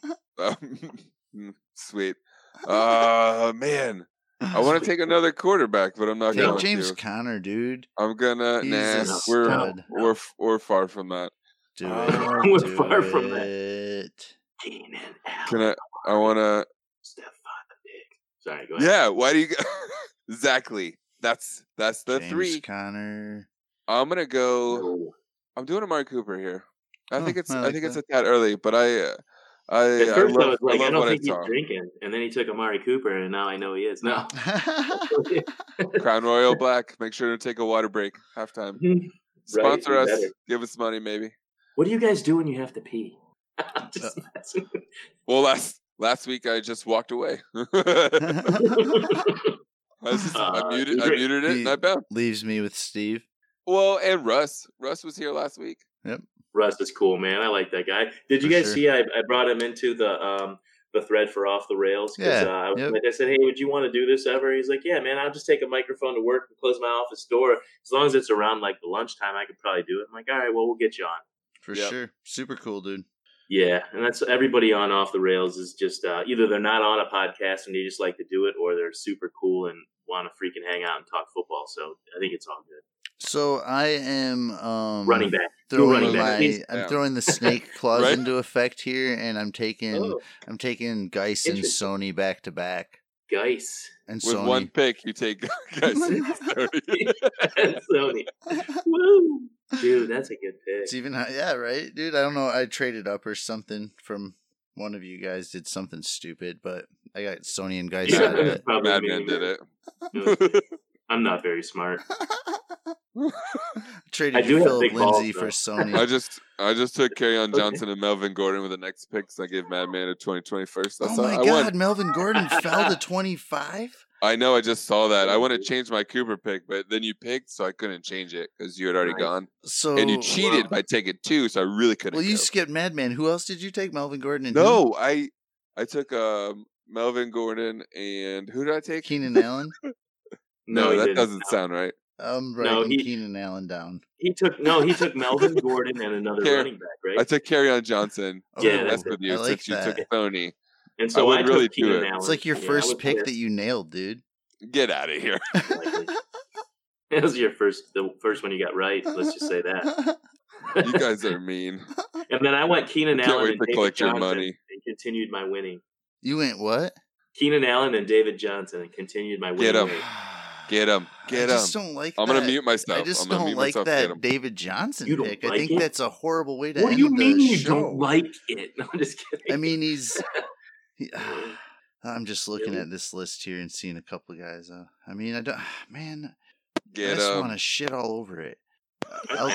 Um, sweet. Uh man, I want to take another quarterback, but I'm not Take going James to. Conner, dude. I'm gonna. He's nah, a we're stud. we're we're far from that. Do Uh, it. we're do far from that. it. Keenan Allen. Can I? I want to. Stephon Diggs. Sorry, go ahead. Yeah. Why do you? Exactly. That's that's the James three. Conner. I'm gonna go. No. I'm doing Amari Cooper here. I Oh, think it's. I I, like think it's that. a tad early, but I. Uh, I, At I first, I, love, was like, I I, love don't what think I he's saw. drinking. And then he took Amari Cooper, and now I know he is. No. Crown Royal Black. Make sure to take a water break halftime. Sponsor Right, us. better. Give us money, maybe. What do you guys do when you have to pee? Just messing. Well, last last week I just walked away. I, just, I Uh, muted. I great. muted it and I He- bounced. Leaves me with Steve. Well, and Russ. Russ was here last week. Russ is cool, man. I like that guy. Did you For guys sure. see? I, I brought him into the um the thread for Off the Rails. 'Cause, Yeah, Uh, I was yep. like, I said, hey, would you want to do this ever? He's like, yeah, man. I'll just take a microphone to work and close my office door. As long as it's around like the lunchtime, I could probably do it. I'm like, all right, well, we'll get you on. For Yep. sure. Super cool, dude. Yeah, and that's everybody on Off the Rails is just uh, either they're not on a podcast and they just like to do it, or they're super cool and want to freaking hang out and talk football. So I think it's all good. So I am um Running back, Go throwing running back, my please. I'm Yeah. throwing the snake clause Right? into effect here, and I'm taking Oh, I'm taking Geis and Interesting. Sony back to back. Geis And With Sony. one pick, you take guys. and Sony. Woo, dude, that's a good pick. It's even hi- yeah, right, dude. I don't know. I traded up or something from one of you guys. Did something stupid, but I got Sony and Geis out of it. Probably Madman me. did it. I'm not very smart. I Traded do you have Philip big balls, Lindsay for though. Sony. I just I just took Kerryon Okay. Johnson and Melvin Gordon with the next picks. I gave Madman a twenty twenty-first. That's oh all my I God, won. Melvin Gordon fell to twenty-five. I know. I just saw that. I want to change my Cooper pick, but then you picked, so I couldn't change it because you had already Nice. gone, So and you cheated wow. by taking two, so I really couldn't. Well, you go. skipped Madman. Who else did you take? Melvin Gordon and who? No, I I took um, Melvin Gordon and who did I take? Keenan Allen. No, he that didn't. doesn't No. sound right. I'm No, writing he- Keenan Allen down. He took no, he took Melvin Gordon and another Care- running back, right? I took Kerryon Johnson. Yeah, to that's mess it. with you I like since you that. took Phony. and I so I, would took really do Keenan it. Allen. It's like your Yeah, I first was pick pissed. that you nailed, dude. Get out of here. That was your first, the first one you got right. Let's just say that. You guys are mean. And then I went Keenan Can't Allen wait and to David collect your Johnson money. and continued my winning. You went what? Keenan Allen and David Johnson and continued my winning. Get 'em. rate. Get him. Get I just him. don't like I'm that. gonna mute myself. I just I'm gonna don't mute like myself. Get that 'em. David Johnson You don't pick. I like think it? that's a horrible way to What do end you the mean you show. don't like it? No, I'm just kidding. I mean, he's. He, I'm just looking Really? at this list here and seeing a couple of guys. Uh, I mean, I don't. Man, I Get just him. want to shit all over it. I'd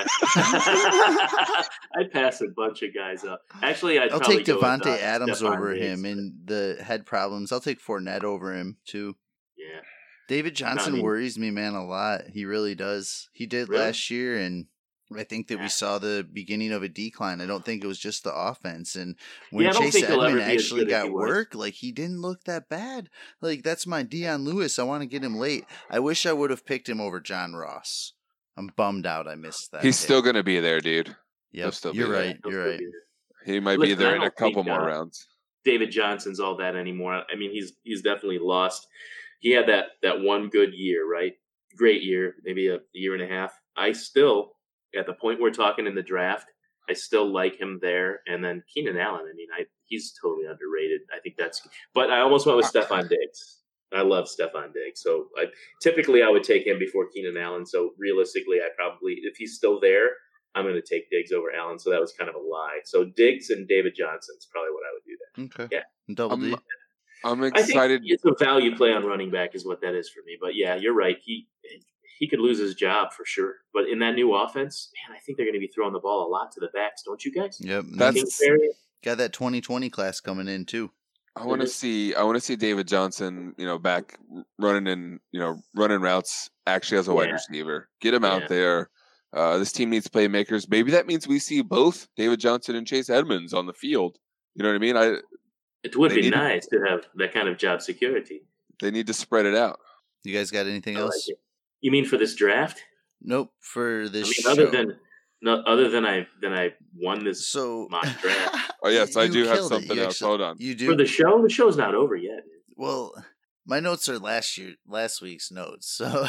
pass. I'd pass a bunch of guys up. Actually, I'd I'll probably take go with, Devontae uh, Adams Stephon over Diggs, him but- and the head problems. I'll take Fournette over him too. Yeah. David Johnson mean- worries me, man, a lot. He really does. He did Really? last year, and I think that Yeah. we saw the beginning of a decline. I don't think it was just the offense. And when Yeah, I don't Chase think he'll ever Edmond be as actually good as got he was. work, like he didn't look that bad. Like that's my Deion Lewis. I want to get him late. I wish I would have picked him over John Ross. I'm bummed out. I missed that. He's pick. still gonna be there, dude. Yep, still be you're there. right. He'll You're still right. be there. He might Listen, be there I in a don't couple think, more uh, rounds. David Johnson's all that anymore. I mean, he's he's definitely lost. He had that that one good year, right? Great year, maybe a year and a half. I still, at the point we're talking in the draft, I still like him there. And then Keenan Allen, I mean, I he's totally underrated. I think that's. But I almost went with Stephon Diggs. I love Stephon Diggs. So I, typically I would take him before Keenan Allen. So realistically, I probably, if he's still there, I'm going to take Diggs over Allen. So that was kind of a lie. So Diggs and David Johnson is probably what I would do there. Okay. Yeah. Double I'm, D. I'm I think excited. it's a value play on running back is what that is for me. But yeah, you're right. He he could lose his job for sure. But in that new offense, man, I think they're going to be throwing the ball a lot to the backs, don't you guys? Yep. and That's- then Kingsbury? got that twenty twenty class coming in too. I want to Mhm. see. I want to see David Johnson. You know, back running in. You know, running routes actually as a wide Yeah. receiver. Get him Yeah. out there. Uh, this team needs playmakers. Maybe that means we see both David Johnson and Chase Edmonds on the field. You know what I mean? I It would They be need to- nice to have that kind of job security. they need to spread it out. You guys got anything I like else? it. You mean for this draft? Nope. For I this mean, show. other than no, other than I than I won this so mock draft. Oh yes, I You do have killed it. something You else. actually- Hold on. You do. for the show. The show's not over yet. Well, my notes are last year, last week's notes. So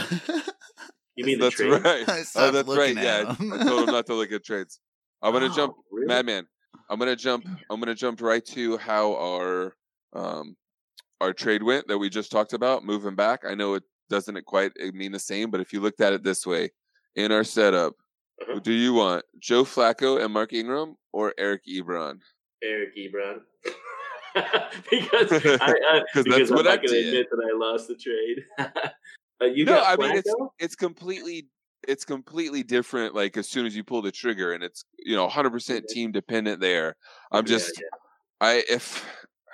You mean the That's trade? right. I Oh, stopped that's right. looking Yeah, at 'em. I told him not to look at trades. I'm gonna Oh, jump, really? Madman. I'm gonna jump. I'm gonna jump right to how our um our trade went that we just talked about. Moving back, I know it doesn't quite mean the same, but if you looked at it this way, in our setup, Uh-huh. do you want Joe Flacco and Mark Ingram or Eric Ebron? Eric Ebron. because I, I, 'Cause because that's I'm what not I going to did. admit that I lost the trade. uh, you no, got I mean it's Flacco? it's completely it's completely different. Like as soon as you pull the trigger, and it's you know one hundred percent Mhm. team dependent. There, I'm Yeah, just yeah. I if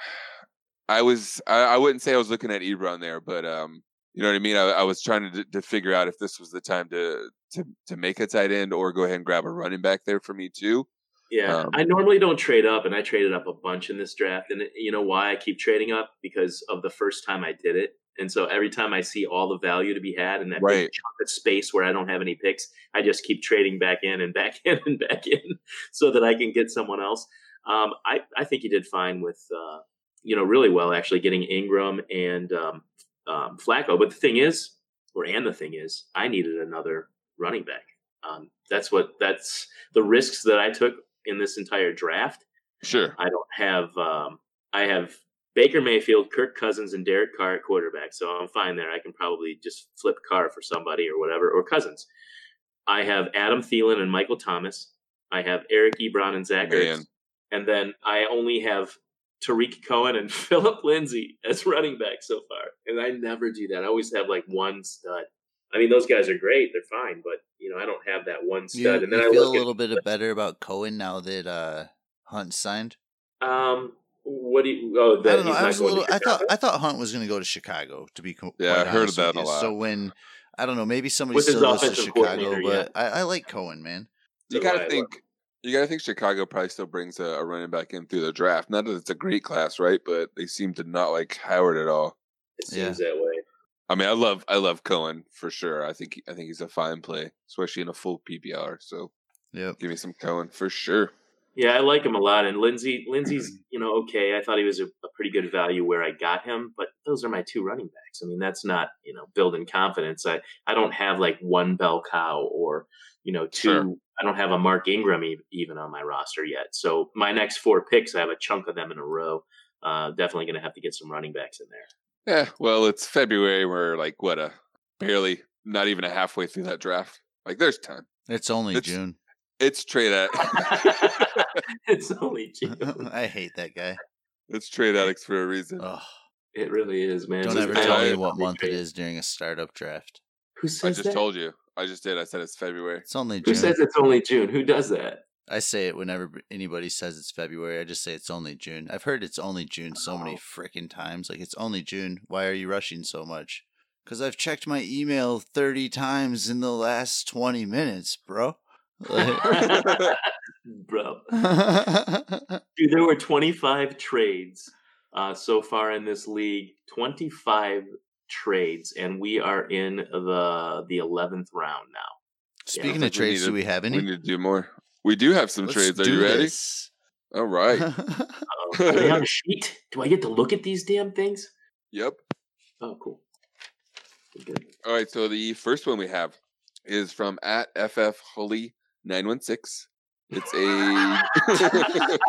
I was I, I wouldn't say I was looking at Ebron there, but um you know what I mean. I, I was trying to to figure out if this was the time to to to make a tight end or go ahead and grab a running back there for me too. Yeah, Um, I normally don't trade up, and I traded up a bunch in this draft. And it- you know why I keep trading up? Because of the first time I did it. And so every time I see all the value to be had in that Right. big chunk of space where I don't have any picks, I just keep trading back in and back in and back in so that I can get someone else. Um, I, I think you did fine with, uh, you know, really well actually getting Ingram and um, um, Flacco. But the thing is, or and the thing is, I needed another running back. Um, that's what that's the risks that I took in this entire draft. Sure. I don't have um, I have Baker Mayfield, Kirk Cousins, and Derek Carr at quarterback, so I'm fine there. I can probably just flip Carr for somebody or whatever, or Cousins. I have Adam Thielen and Michael Thomas. I have Eric Ebron and Zach Ertz. Man. And then I only have Tariq Cohen and Philip Lindsay as running back so far. And I never do that. I always have like one stud. I mean, those guys are great. They're fine, but you know, I don't have that one stud. You, and then you I feel a look at little bit better about Cohen now that uh, Hunt signed. um, what do you? Oh, that I don't know. he's I not was a going to little. I thought. Chicago? I thought Hunt was going to go to Chicago. To be co- Yeah, quite I heard honest with that a you. lot. So when I don't know, maybe somebody With his still goes to offensive Chicago, coordinator, but I, I like Cohen, man. You So got to I- think You got to think Chicago probably still brings a, a running back in through the draft. Not that it's a great class, right? But they seem to not like Howard at all. It seems yeah. that way. I mean, I love I love Cohen for sure. I think I think he's a fine play, especially in a full P P R. So, yeah, give me some Cohen for sure. Yeah, I like him a lot. And Lindsey, Lindsey's, you know, okay. I thought he was a, a pretty good value where I got him, but those are my two running backs. I mean, that's not, you know, building confidence. I, I don't have like one bell cow or, you know, two. Sure. I don't have a Mark Ingram e- even on my roster yet. So my next four picks, I have a chunk of them in a row. Uh, definitely going to have to get some running backs in there. Yeah, well, it's February. We're like, what, a barely, not even a halfway through that draft. Like, there's time. It's only it's, June. It's trade at. It's only June. I hate that guy. It's trade addicts for a reason. Oh, it really is, man. Don't ever tell me what month it is during a startup draft. Who says I just that? told you. I just did. I said it's February. It's only June. Who says it's only June? Who does that? I say it whenever anybody says it's February. I just say it's only June. I've heard it's only June so many freaking times. Like, it's only June. Why are you rushing so much? Because I've checked my email thirty times in the last twenty minutes, bro. Bro. Dude, there were twenty-five trades uh, so far in this league. twenty-five trades, and we are in the the eleventh round now. Speaking yeah, of trades, do we have any? We need to do more. We do have some Let's trades. Are you ready? This. All right. Uh, are they on a sheet? Do I get to look at these damn things? Yep. Oh, cool. Good. All right. So the first one we have is from at F F Hully nine one six. It's a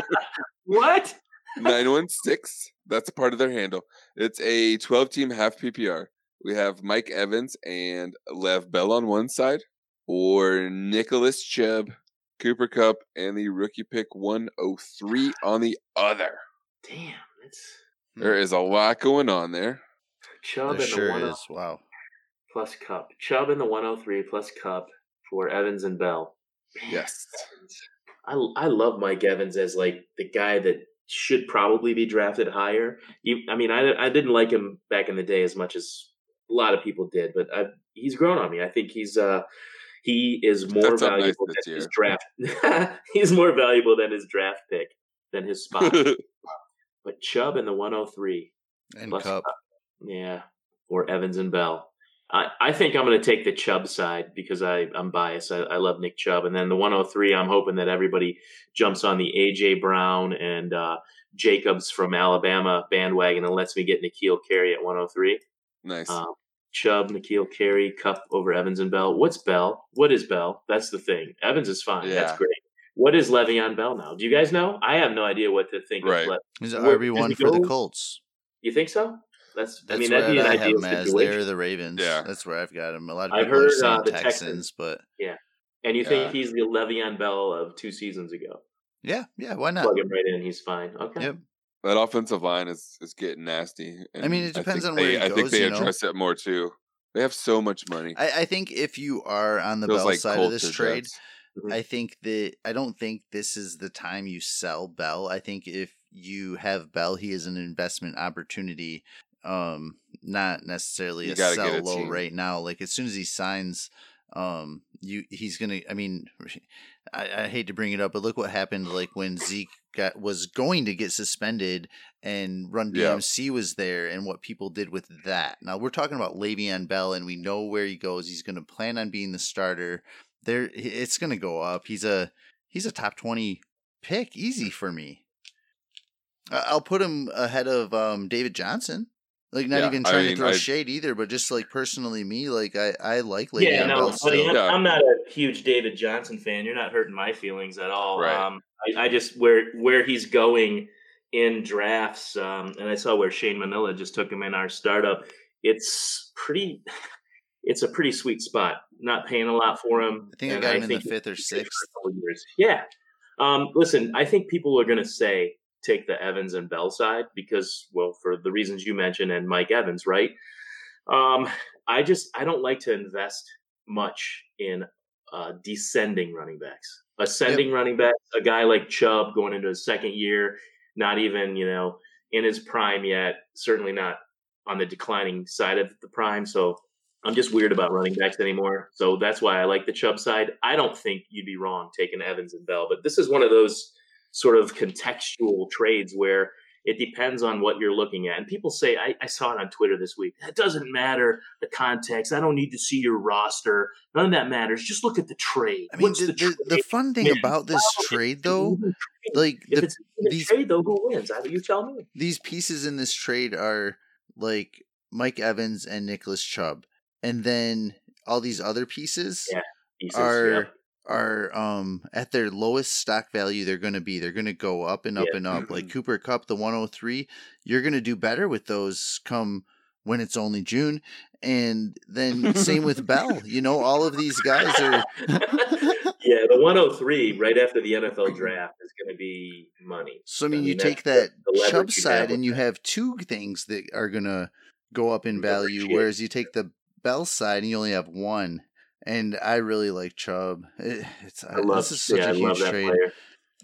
what? nine one six. That's a part of their handle. It's a twelve team half P P R. We have Mike Evans and Lev Bell on one side, or Nicholas Chubb, Cooper Kupp, and the rookie pick one oh three on the other. Damn, that's there is a lot going on there. Chubb there and sure the one is. Wow. Plus Kupp. Chubb in the one oh three plus Kupp for Evans and Bell. Man, yes. I I love Mike Evans as like the guy that should probably be drafted higher. You, I mean, I, I didn't like him back in the day as much as a lot of people did, but I've, he's grown on me. I think he's uh he is more That's valuable nice than his draft. He's more valuable than his draft pick than his spot. But Chubb in the one oh three and Kupp, yeah, or Evans and Bell. I, I think I'm going to take the Chubb side because I, I'm biased. I, I love Nick Chubb. And then the one oh three, I'm hoping that everybody jumps on the A J Brown and uh, Jacobs from Alabama bandwagon and lets me get N'Keal Carey at one oh three. Nice. Um, Chubb, N'Keal Carey, Kupp over Evans and Bell. What's Bell? What is Bell? That's the thing. Evans is fine. Yeah. That's great. What is Le'Veon Bell now? Do you guys know? I have no idea what to think right. of Le- He's an R B one for the Colts. You think so? That's, That's I mean, that'd be an I ideal have him situation. They're the Ravens. Yeah. That's where I've got him. A lot of I've people heard are saying uh, the Texans, Texans, but yeah. And you Yeah. think he's the Le'Veon Bell of two seasons ago? yeah, yeah, why not? Plug him right in. He's fine. Okay. Yep. That offensive line is, is getting nasty. And I mean, it depends think on they, where he I think goes, they you know? address it more too. They have so much money. I, I think if you are on the Feels Bell like side Colts of this or trade, Jets. Mhm. I think that I don't think this is the time you sell Bell. I think if you have Bell, he is an investment opportunity, um, not necessarily You a gotta sell get a low team. right now. Like as soon as he signs, um, you he's gonna. I mean, I, I hate to bring it up, but look what happened. Like when Zeke got was going to get suspended and Run D M C was there, and what people did with that. Now we're talking about Le'Veon Bell, and we know where he goes. He's going to plan on being the starter. There, it's going to go up. He's a he's a top twenty pick, easy for me. I- I'll put him ahead of um, David Johnson. Like not Yeah, even I trying mean, to throw I- shade either, but just like personally me, like I, I like Le'Veon Yeah, Bell no, still. buddy, I'm, Yeah. I'm not a huge David Johnson fan. You're not hurting my feelings at all. Right. Um, I, I just where where he's going in drafts, um, and I saw where Shane Manila just took him in our startup. It's pretty. It's a pretty sweet spot. Not paying a lot for him. I think I and got him in the think fifth or he's good for sixth. a couple years. Yeah. Um, listen, I think people are going to say take the Evans and Bell side because, well, for the reasons you mentioned and Mike Evans, right? Um, I just I don't like to invest much in uh, descending running backs. Ascending running backs, a guy like Chubb going into his second year, not even you know in his prime yet, certainly not on the declining side of the prime. So I'm just weird about running backs anymore. So that's why I like the Chubb side. I don't think you'd be wrong taking Evans and Bell, but this is one of those sort of contextual trades where it depends on what you're looking at. And people say, I, I saw it on Twitter this week, it doesn't matter the context. I don't need to see your roster. None of that matters. Just look at the trade. I mean, What's the, the, the, the trade? fun thing Man, about this wow, trade, it's though, an even trade. like if the, it's a these trade, though, who wins? I, you tell me. these pieces in this trade are like Mike Evans and Nicholas Chubb, and then all these other pieces Yeah, pieces, are yeah. are um at their lowest stock value they're going to be. They're going to go up and up Yeah. and up. Like Cooper Kupp, the one oh three, you're going to do better with those come when it's only June. And then same with Bell. You know, all of these guys are Yeah, the one oh three right after the N F L draft is going to be money. So I mean, I you mean, take that's that the- the leverage Chubb you side have and with you that. have two things that are going to go up in Leverage, value, yeah. whereas you take the Bell side and you only have one. And I really like Chubb. It, it's I love, this is such yeah, a I love huge that trade. player.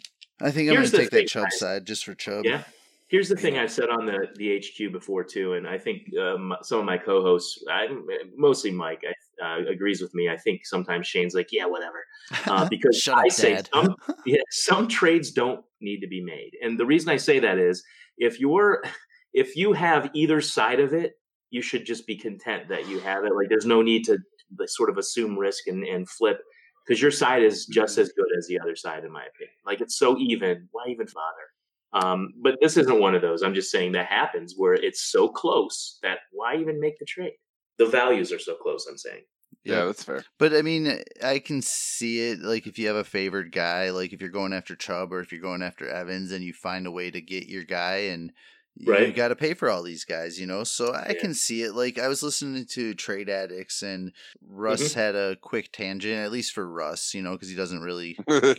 I think I'm going Here's to the take thing, that Chubb guys. side just for Chubb. Yeah. Here's the thing I've said on the, the H Q before too, and I think um, some of my co-hosts, I, mostly Mike, I, uh, agrees with me. I think sometimes Shane's like, yeah, whatever, uh, because Shut I up, say Dad. some, yeah, some trades don't need to be made, and the reason I say that is if you're if you have either side of it, you should just be content that you have it. Like there's no need to like, sort of assume risk and, and flip because your side is just as good as the other side, in my opinion. Like it's so even. Why even bother? Um, but this isn't one of those. I'm just saying that happens where it's so close that why even make the trade? The values are so close, I'm saying. Yeah, that's fair. But I mean, I can see it. Like if you have a favored guy, like if you're going after Chubb or if you're going after Evans, and you find a way to get your guy, and you Right. got to pay for all these guys, you know. So I Yeah. can see it. Like I was listening to Trade Addicts, and Russ Mm-hmm. had a quick tangent, at least for Russ, you know, because he doesn't really.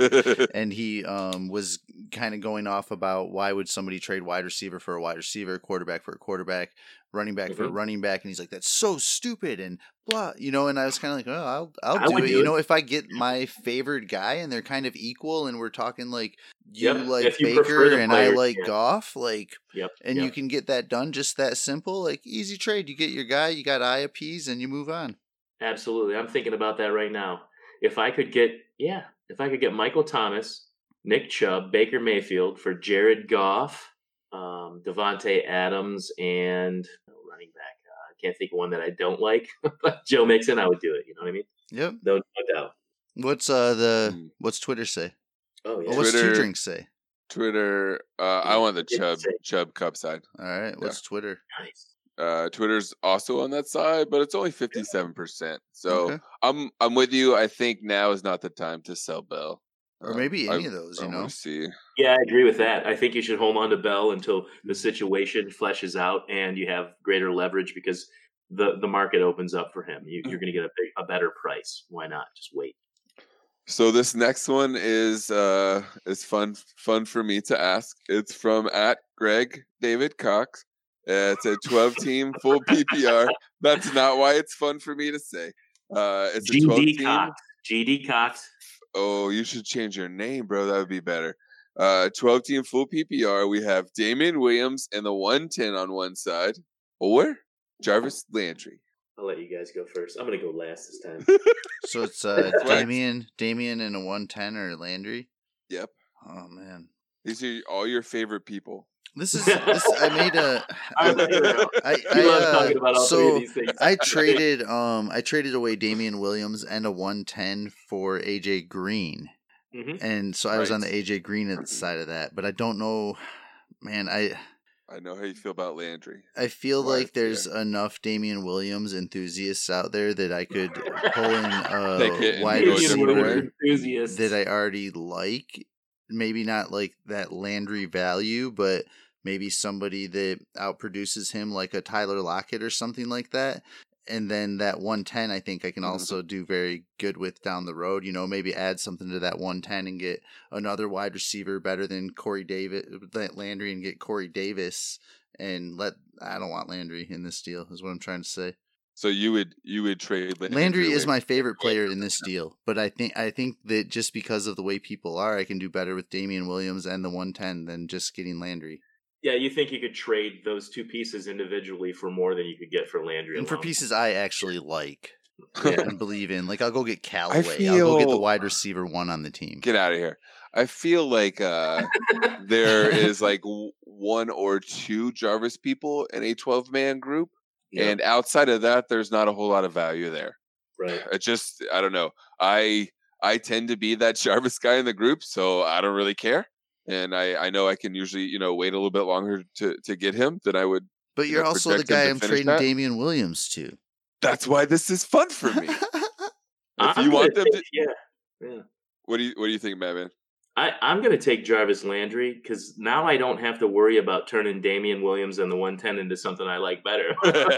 And he um, was kind of going off about why would somebody trade wide receiver for a wide receiver, quarterback for a quarterback, running back for a Mhm. running back, and he's like, that's so stupid and blah, you know. And I was kind of like, oh, I'll I'll I do would it, do you it. know, if I get my favored guy and they're kind of equal, and we're talking like you Yep, like if you prefer Baker the and I players, like yeah. Goff, like, Yep. and yep. you can get that done just that simple, like easy trade. You get your guy, you got eye appease, and you move on. Absolutely. I'm thinking about that right now. If I could get, yeah, if I could get Michael Thomas, Nick Chubb, Baker Mayfield for Jared Goff, um, Devontae Adams, and running back. Uh, I can't think of one that I don't like, but Joe Mixon, I would do it. You know what I mean? Yep. No, no doubt. What's uh the Mm. what's Twitter say? Oh, yeah. Or what's Two Twitter- Drinks say? Twitter, uh, I want the Yeah, Chubb same. Chubb Cup side. All right, what's Twitter? Nice. Uh, Twitter's also on that side, but it's only fifty-seven percent. So Okay. I'm I'm with you. I think now is not the time to sell Bell. Or Um, maybe any I- of those, I you wanna know. see. Yeah, I agree with that. I think you should hold on to Bell until the situation fleshes out and you have greater leverage because the, the market opens up for him. You, you're going to get a, big, a better price. Why not? Just wait. So this next one is uh is fun fun for me to ask. It's from at Greg David Cox. Uh, it's a twelve team full P P R. That's not why it's fun for me to say. Uh, it's a twelve G D team. Cox. G D Cox. Oh, you should change your name, bro. That would be better. Uh, twelve team full P P R. We have Damian Williams and the one ten on one side, or Jarvis Landry. I'll let you guys go first. I'm going to go last this time. So it's uh Flex. Damien, Damien and a one ten or Landry. Yep. Oh man, These are all your favorite people. this is this. I made a. I, you know, I, you I, love uh, talking about all three so of these things. I traded um I traded away Damian Williams and a one ten for A J Green, Mhm. and so I was on Right. the A J Green side of that. But I don't know, man. I I know how you feel about Landry. I feel Right, like there's enough Damian Williams enthusiasts out there that I could pull in Take it a and wide go Damian Williams receiver enthusiast. that I already like. Maybe not like that Landry value, but maybe somebody that outproduces him, like a Tyler Lockett or something like that. And then that one ten, I think I can Mhm. also do very good with down the road. You know, maybe add something to that one ten and get another wide receiver better than Corey Davis, Landry, and get Corey Davis. And let I don't want Landry in this deal, is what I'm trying to say. So you would you would trade Landry, Landry is away. my favorite player in this deal, but I think I think that just because of the way people are, I can do better with Damian Williams and the one ten than just getting Landry. Yeah, you think you could trade those two pieces individually for more than you could get for Landry And for alone. pieces I actually like Yeah. and believe in, like I'll go get Callaway. I I'll go get the feel- wide receiver one on the team. Get out of here. I feel like uh, there is like w- one or two Jarvis people in a twelve man group. Yeah, And outside of that, there's not a whole lot of value there. right. It just, I don't know. I I tend to be that Jarvis guy in the group, so I don't really care. And I, I know I can usually, you know, wait a little bit longer to, to get him than I would. But you you're know, also the project him guy to I'm finish trading that. Damian Williams to. That's why this is fun for me. If I'm you gonna want them take- to, yeah, yeah. what do you what do you think, Madman? I, I'm going to take Jarvis Landry because now I don't have to worry about turning Damian Williams and the one ten into something I like better.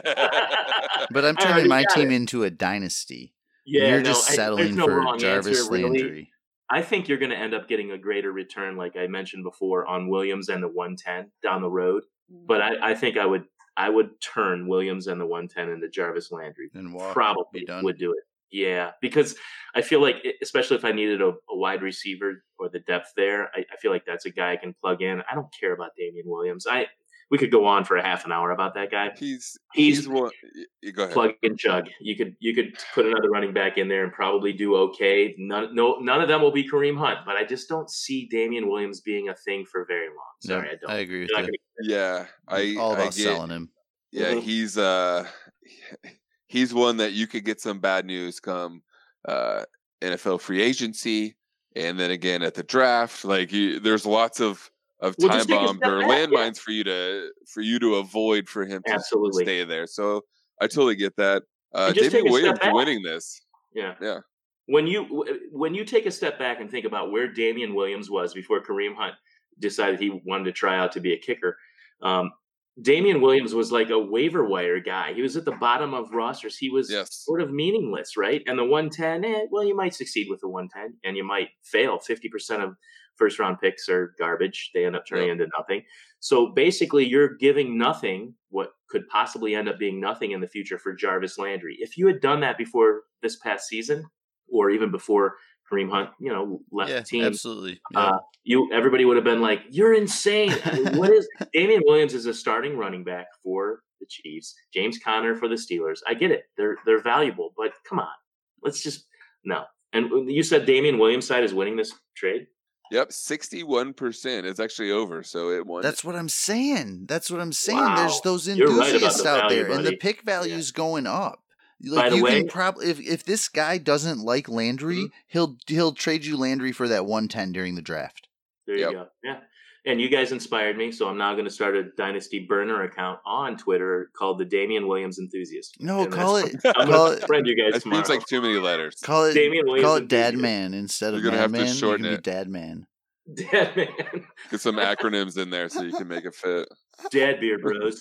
But I'm I turning already my got team it. into a dynasty. Yeah, you're no, just I- settling there's no for wrong Jarvis answer, really. Landry. I think you're going to end up getting a greater return, like I mentioned before, on Williams and the one ten down the road. But I, I think I would I would turn Williams and the one ten into Jarvis Landry. And walk. Probably Be done. would do it. Yeah, because I feel like, especially if I needed a, a wide receiver or the depth there, I, I feel like that's a guy I can plug in. I don't care about Damian Williams. I we could go on for a half an hour about that guy. He's He's- he's one. y- Go ahead. Plug and chug. You could you could put another running back in there and probably do okay. None no none of them will be Kareem Hunt, but I just don't see Damian Williams being a thing for very long. Sorry, No, I don't. I agree with You're not you. gonna- Yeah, I All I about get, selling him. Yeah, Mhm. he's uh he's one that you could get some bad news come uh N F L free agency, and then again at the draft. Like you, there's lots of of Well, time just take a bombs step or back, yeah. landmines for you to for you to avoid for him to Absolutely. stay there. So I totally get that. Uh And just Damian take a step Williams back. winning this. Yeah. Yeah. When you when you take a step back and think about where Damian Williams was before Kareem Hunt decided he wanted to try out to be a kicker, um, Damian Williams was like a waiver wire guy. He was at the bottom of rosters. He was Yes. sort of meaningless, right? And the one ten, eh, well, you might succeed with the one ten, and you might fail. fifty percent of first round picks are garbage. They end up turning Yep. into nothing. So basically, you're giving nothing, what could possibly end up being nothing in the future for Jarvis Landry. If you had done that before this past season, or even before Kareem Hunt, you know, left Yeah, the team, absolutely. Yeah. uh, you everybody would have been like, "You're insane." I mean, what is Damian Williams is a starting running back for the Chiefs. James Conner for the Steelers. I get it; they're they're valuable, but come on, let's just no. And you said Damian Williams' side is winning this trade. Yep, sixty-one percent. It's actually over, so it won. That's what I'm saying. That's what I'm saying. Wow. There's those You're right about enthusiasts the out value, there, and the buddy. pick value's going up. By Like the you way- can probably if if this guy doesn't like Landry, Mhm. he'll he'll trade you Landry for that one ten during the draft. There Yep. you go. Yeah. And you guys inspired me, so I'm now going to start a Dynasty burner account on Twitter called the Damian Williams Enthusiast. No, And call that's- it I'm call going to it friend you guys That tomorrow. seems like too many letters. call it Damian Williams call it Dad Enthusiast. Man instead of You're gonna have to Madman. You shorten can it. be Dad Man. Dad man, Get some acronyms in there so you can make it fit. Dad beer bros.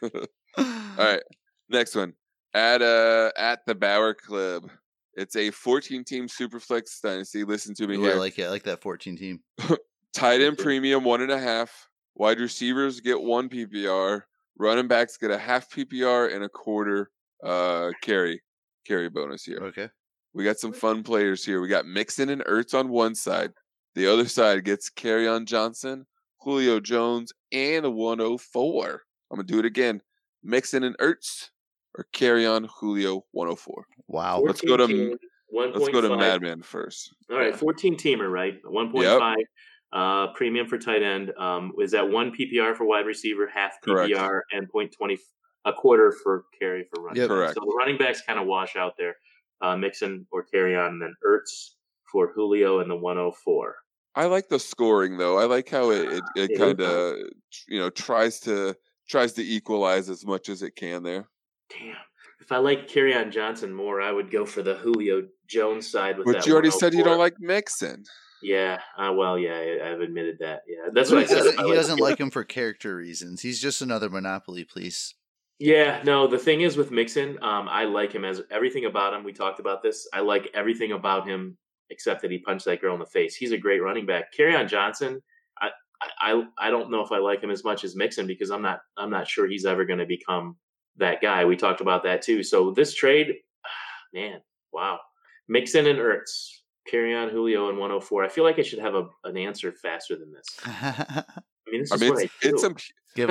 All right, next one. At uh at the Bauer Club. It's a fourteen team Superflex dynasty. Listen to me Ooh, I here. like it. I like that fourteen team. Tight end premium one and a half. Wide receivers get one P P R. Running backs get a half P P R and a quarter uh carry carry bonus here. Okay. We got some fun players here. We got Mixon and Ertz on one side. The other side gets Kerryon Johnson, Julio Jones, and a one oh four. I'm gonna do it again. Mixon and Ertz or Kerryon Julio one oh four. Wow. Let's go to- fourteen team, Let's go to one point five. Madman first. All right, fourteen teamer, right? one point five uh, premium for tight end. Um, is that one P P R for wide receiver, half P P R, and zero point two zero, a quarter for carry for running Yep. back. Correct. So the running backs kind of wash out there. Uh, Mixon or carry on, and then Ertz for Julio and the one oh four. I like the scoring though. I like how it it, it Yeah. kind of you know tries to tries to equalize as much as it can there. Damn. If I like Kerryon Johnson more, I would go for the Julio Jones side with But that. you already said you don't one oh four. like Mixon. Yeah. Uh, well, yeah, I, I've admitted that. Yeah, that's He what I said. doesn't, if I he like doesn't Kerryon. like him for character reasons. He's just another Monopoly piece. Yeah, no, the thing is with Mixon, um, I like him as everything about him. We talked about this. I like everything about him except that he punched that girl in the face. He's a great running back. Kerryon Johnson, I, I, I don't know if I like him as much as Mixon because I'm not, I'm not sure he's ever going to become that guy. We talked about that too. So this trade, man, wow, Mixon and Ertz, Kerryon, Julio, and one oh four. I feel like I should have a, an answer faster than this. I mean, this I is mean, what it's I do. it's some Giving It's us, some- you're giving us time to think. right, but it's it's huge pieces. You know,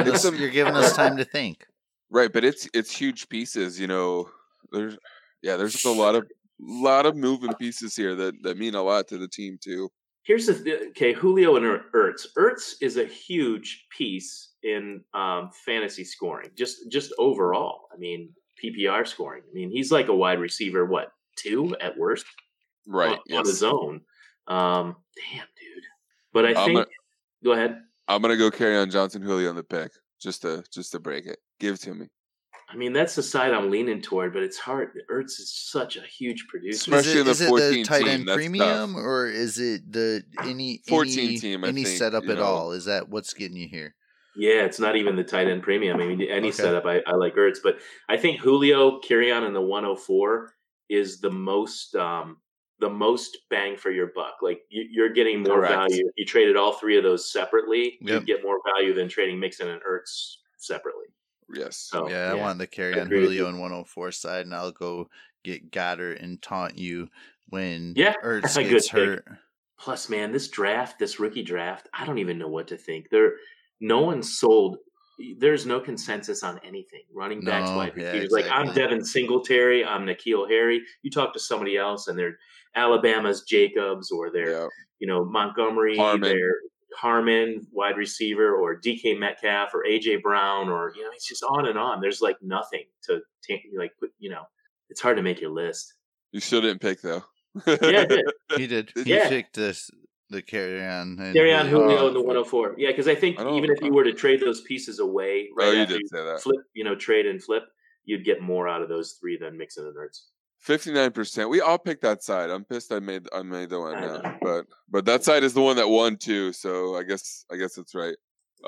there's it's huge pieces. You know, there's yeah, there's a lot of lot of moving pieces here that that mean a lot to the team too. Here's the th- okay, Julio and Er- Ertz. Ertz is a huge piece in um, fantasy scoring, just just overall. I mean, P P R scoring. I mean, he's like a wide receiver, what two at worst, Right. on, on Yes. his own. Um, damn, dude. But I I'm think. gonna, Go ahead. I'm gonna go carry on Johnson Julio on the pick just to just to break it. Give it to me. I mean, that's the side I'm leaning toward, but it's hard. Ertz is such a huge producer. Especially Is it, in the is it the fourteen tight team, end that's premium, tough. or is it the any fourteen any, team, I any think, setup you at know. all? Is that what's getting you here? Yeah, it's not even the tight end premium. I mean, any Okay. setup, I, I like Ertz, but I think Julio Carrion in the one oh four is the most um, the most bang for your buck. Like you, you're getting more Correct. value. If you traded all three of those separately, Yep. you'd get more value than trading Mixon and Ertz separately. Yes. So yeah, I wanted to carry I on agree with Julio you. in one oh four side, and I'll go get Goddard and taunt you when Yeah, Ertz good gets pick. hurt. Plus, man, this draft, this rookie draft, I don't even know what to think. There, no one sold. There's no consensus on anything. Running backs, No, wide yeah, receivers. Like I'm exactly. Devin Singletary, I'm N'Keal Harry. You talk to somebody else, and they're Alabama's Jacobs, or they're Yeah. you know Montgomery, Harmon. they're Harmon, wide receiver, or D K Metcalf, or A J Brown, or you know, it's just on and on. There's like nothing to take. Like, put, you know, it's hard to make your list. You still didn't pick though. Yeah, I did. He did. He Yeah. picked this the carry on. And Carry on Julio Oh, in the one oh four. Yeah, because I think I don't- even if you were to trade those pieces away Oh, right you after did you say that. flip, you know, trade and flip, you'd get more out of those three than Mixon and Ertz. Fifty-nine percent. We all picked that side. I'm pissed. I made. I made the one I now, know. but but that side is the one that won too. So I guess I guess it's right.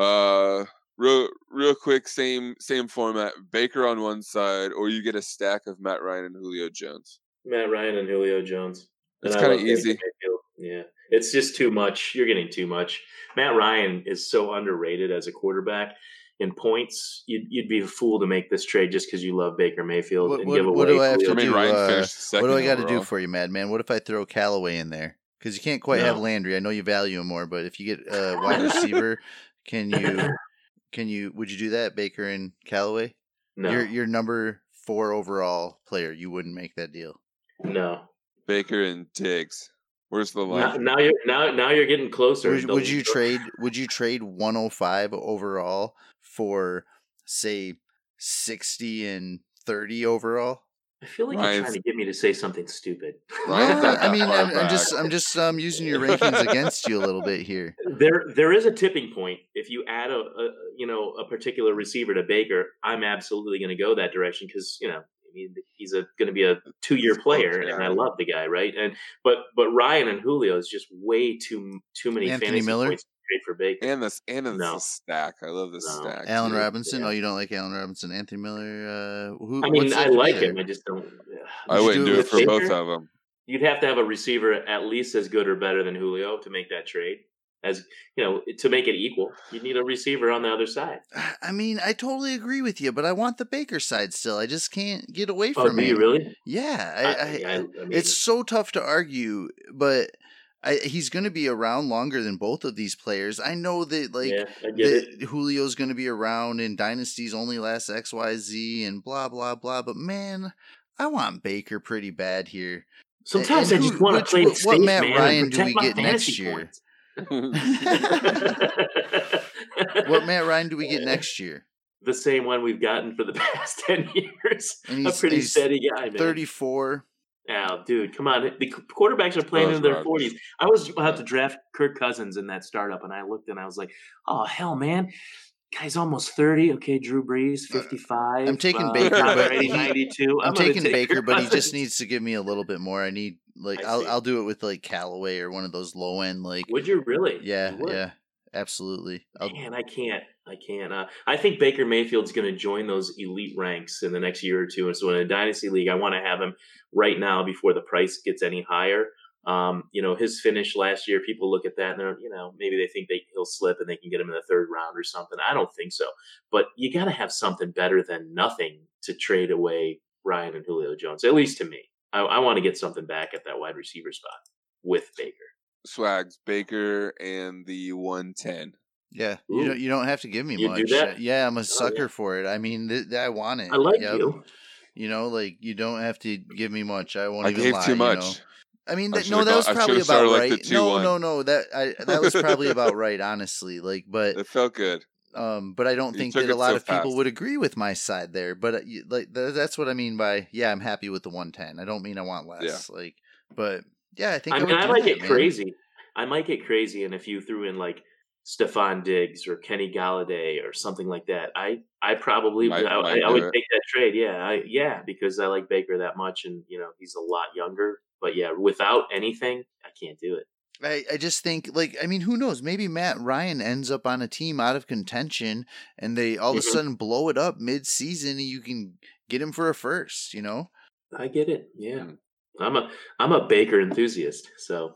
Uh, real real quick. Same same format. Baker on one side, or you get a stack of Matt Ryan and Julio Jones. Matt Ryan and Julio Jones. And It's I kinda love Baker easy. Mayfield. Yeah, it's just too much. You're getting too much. Matt Ryan is so underrated as a quarterback. In points, you'd, you'd be a fool to make this trade just because you love Baker Mayfield What, and what, give away. what do I have Julio to I mean, do? Ryan uh, finished what second do I got to do overall. for you, Madman? What if I throw Callaway in there? Because you can't quite have No. Landry. I know you value him more, but if you get a wide receiver, can you? Can you? Would you do that, Baker and Callaway? No, You're you're number four overall player. You wouldn't make that deal. no. Baker and Diggs. Where's the Now, line? now you're now now you're getting closer. Would, The- would you trade? Would you trade one oh five overall for say sixty and thirty overall? I feel like you're Ryan's- trying to get me to say something stupid. Ryan's No, not I that mean, far I'm, I'm just, back. I'm just, um, using your rankings against you a little bit here. There, there is a tipping point. If you add a, a you know, a particular receiver to Baker, I'm absolutely going to go that direction because you know, I mean, he's a going to be a two-year He's close, player, yeah. and I love the guy, right? And but but Ryan and Julio is just way too too many Anthony fantasy Miller? points to trade for Baker. And this and it's No. the stack. I love this No. stack. Allen too. Robinson? Yeah. Oh, you don't like Allen Robinson? Anthony Miller? Uh, who? I mean, what's I left to be like there? him. I just don't. I Would you wouldn't do do it it for with both Baker? of them. You'd have to have a receiver at least as good or better than Julio to make that trade. As you know, to make it equal, you need a receiver on the other side. I mean, I totally agree with you, but I want the Baker side still. I just can't get away Oh, from do it. you really? Yeah, I, I- I, I- I mean- it's so tough to argue, but I, he's going to be around longer than both of these players. I know that, like, yeah, I get it. that Julio's going to be around and dynasties only last X, Y, Z and blah, blah, blah. But man, I want Baker pretty bad here. Sometimes and I who- just want to which- play what- it what safe, Matt man, Ryan and do protect we my get next fantasy year? points. What Matt Ryan do we get next year? The same one we've gotten for the past ten years. And A he's- pretty he's steady guy, man. thirty-four. Oh, dude, come on. The quarterbacks are playing Those in their Rodgers. forties. I was about to draft Kirk Cousins in that startup, and I looked and I was like, oh, hell, man. Guy's almost thirty. Okay, Drew Brees, fifty-five. I'm taking uh, Baker, Tom but Brady, he- ninety-two. I'm, gonna taking take Baker, Kirk but he just Cousins. needs to give me a little bit more. I need, like, I I'll see. I'll do it with, like, Callaway or one of those low end, like, Would you really? yeah, You would? yeah, absolutely. I'll, Man, I can't. I can't. Uh, I think Baker Mayfield's going to join those elite ranks in the next year or two. And so in a dynasty league, I want to have him right now before the price gets any higher. Um, you know, his finish last year, people look at that and they're, you know, maybe they think they, he'll slip and they can get him in the third round or something. I don't think so. But you got to have something better than nothing to trade away Ryan and Julio Jones, at least to me. I, I want to get something back at that wide receiver spot with Baker. Swags, Baker, and the one ten. Yeah, Ooh. you don't you don't have to give me You much. do that? Yeah, I'm a Oh, sucker yeah. for it. I mean, th- th- I want it. I like Yep. you. You know, like you don't have to give me much. I won't I even gave lie. too You know. much. I mean, I that, should've no, that gone- was I probably should've about started like the right. two No, one. no, no. That I that was probably about right, honestly. Like, but It felt good. um, but I don't You think took that a it lot so of people fast. would agree with my side there. But uh, you- like, th- that's what I mean by yeah, I'm happy with the one ten. I don't mean I want less. Like, but yeah, I think I, I mean, would I do might that, get man. crazy. I might get crazy, and if you threw in like Stephon Diggs or Kenny Galladay or something like that, I I probably Might- I, might I do would it. take that trade. Yeah, I, yeah, because I like Baker that much, and you know he's a lot younger. But yeah, without anything, I can't do it. I, I just think like I mean who knows, maybe Matt Ryan ends up on a team out of contention and they all of a Mhm. sudden blow it up mid season and you can get him for a first, you know. I get it. Yeah, Mm. I'm a I'm a Baker enthusiast. So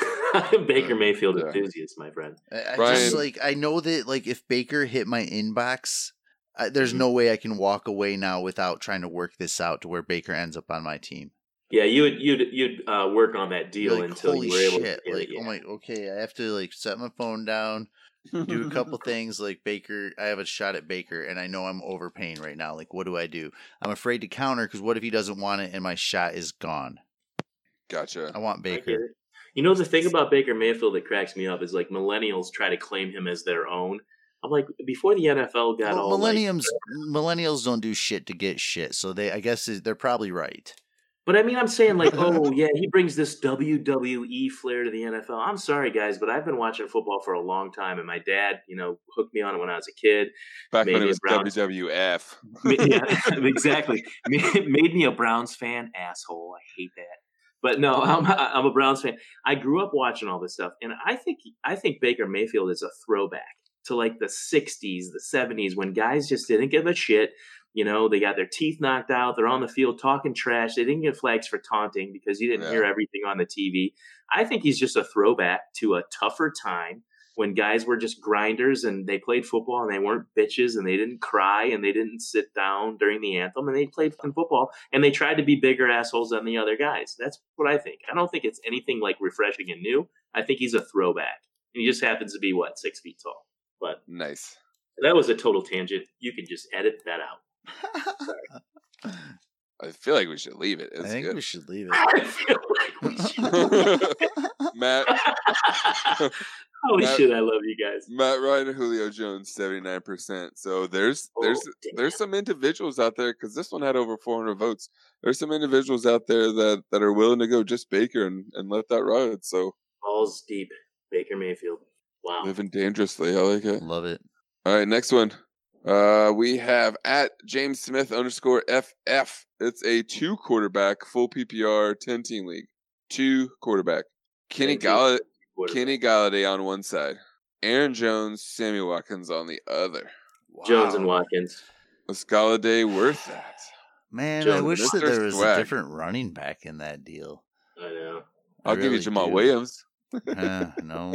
Baker Uh, Mayfield yeah. enthusiast, my friend. I, I Ryan- just like I know that like if Baker hit my inbox, I, there's Mhm. no way I can walk away now without trying to work this out to where Baker ends up on my team. Yeah, you would you'd you'd uh, work on that deal Like until holy you were able shit! to get Like it. Yeah. oh my, okay, I have to like set my phone down, do a couple things like Baker. I have a shot at Baker, and I know I'm overpaying right now. Like, what do I do? I'm afraid to counter because what if he doesn't want it and my shot is gone? Gotcha. I want I get Baker. it. You know, the thing about Baker Mayfield that cracks me up is like millennials try to claim him as their own. I'm like, before the N F L got Well, all like, millenniums, millennials don't do shit to get shit, so they, I guess, is- they're probably right. but I mean, I'm saying like, oh yeah, he brings this W W E flair to the N F L. I'm sorry, guys, but I've been watching football for a long time, and my dad, you know, hooked me on it when I was a kid. Back when Maybe it was a Brown- W W F. Ma- yeah, exactly. Ma- Made me a Browns fan, asshole. I hate that. But no, I'm I'm a Browns fan. I grew up watching all this stuff, and I think I think Baker Mayfield is a throwback to like the sixties, the seventies, when guys just didn't give a shit. You know, they got their teeth knocked out. They're on the field talking trash. They didn't get flags for taunting because you didn't Yeah. hear everything on the T V. I think he's just a throwback to a tougher time when guys were just grinders and they played football and they weren't bitches and they didn't cry and they didn't sit down during the anthem and they played fucking football and they tried to be bigger assholes than the other guys. That's what I think. I don't think it's anything like refreshing and new. I think he's a throwback. And he just happens to be, what, six feet tall. But Nice. that was a total tangent. You can just edit that out. I feel like we should leave it. I It's think good. we should leave it. I feel like we should. Matt, Holy Matt- shit, I love you guys. Matt Ryan and Julio Jones, seventy-nine percent. So there's Oh, there's damn. there's some individuals out there because this one had over four hundred votes. There's some individuals out there that, that are willing to go just Baker and, and let that ride. So Balls deep. Baker Mayfield. Wow. living dangerously, I like it. Love it. All right, next one. Uh, we have at James Smith underscore F F. It's a two quarterback full P P R ten team league. Two quarterback. Kenny ten-team Gall- quarterback. Kenny Galladay on one side, Aaron Jones, Sammy Watkins on the other. Jones and Wow. Watkins. Was Galladay worth that? Man, I Jones, wish that Mister there was Swag. a different running back in that deal. I know. I I'll give you really Jamal do. Williams. Uh, no.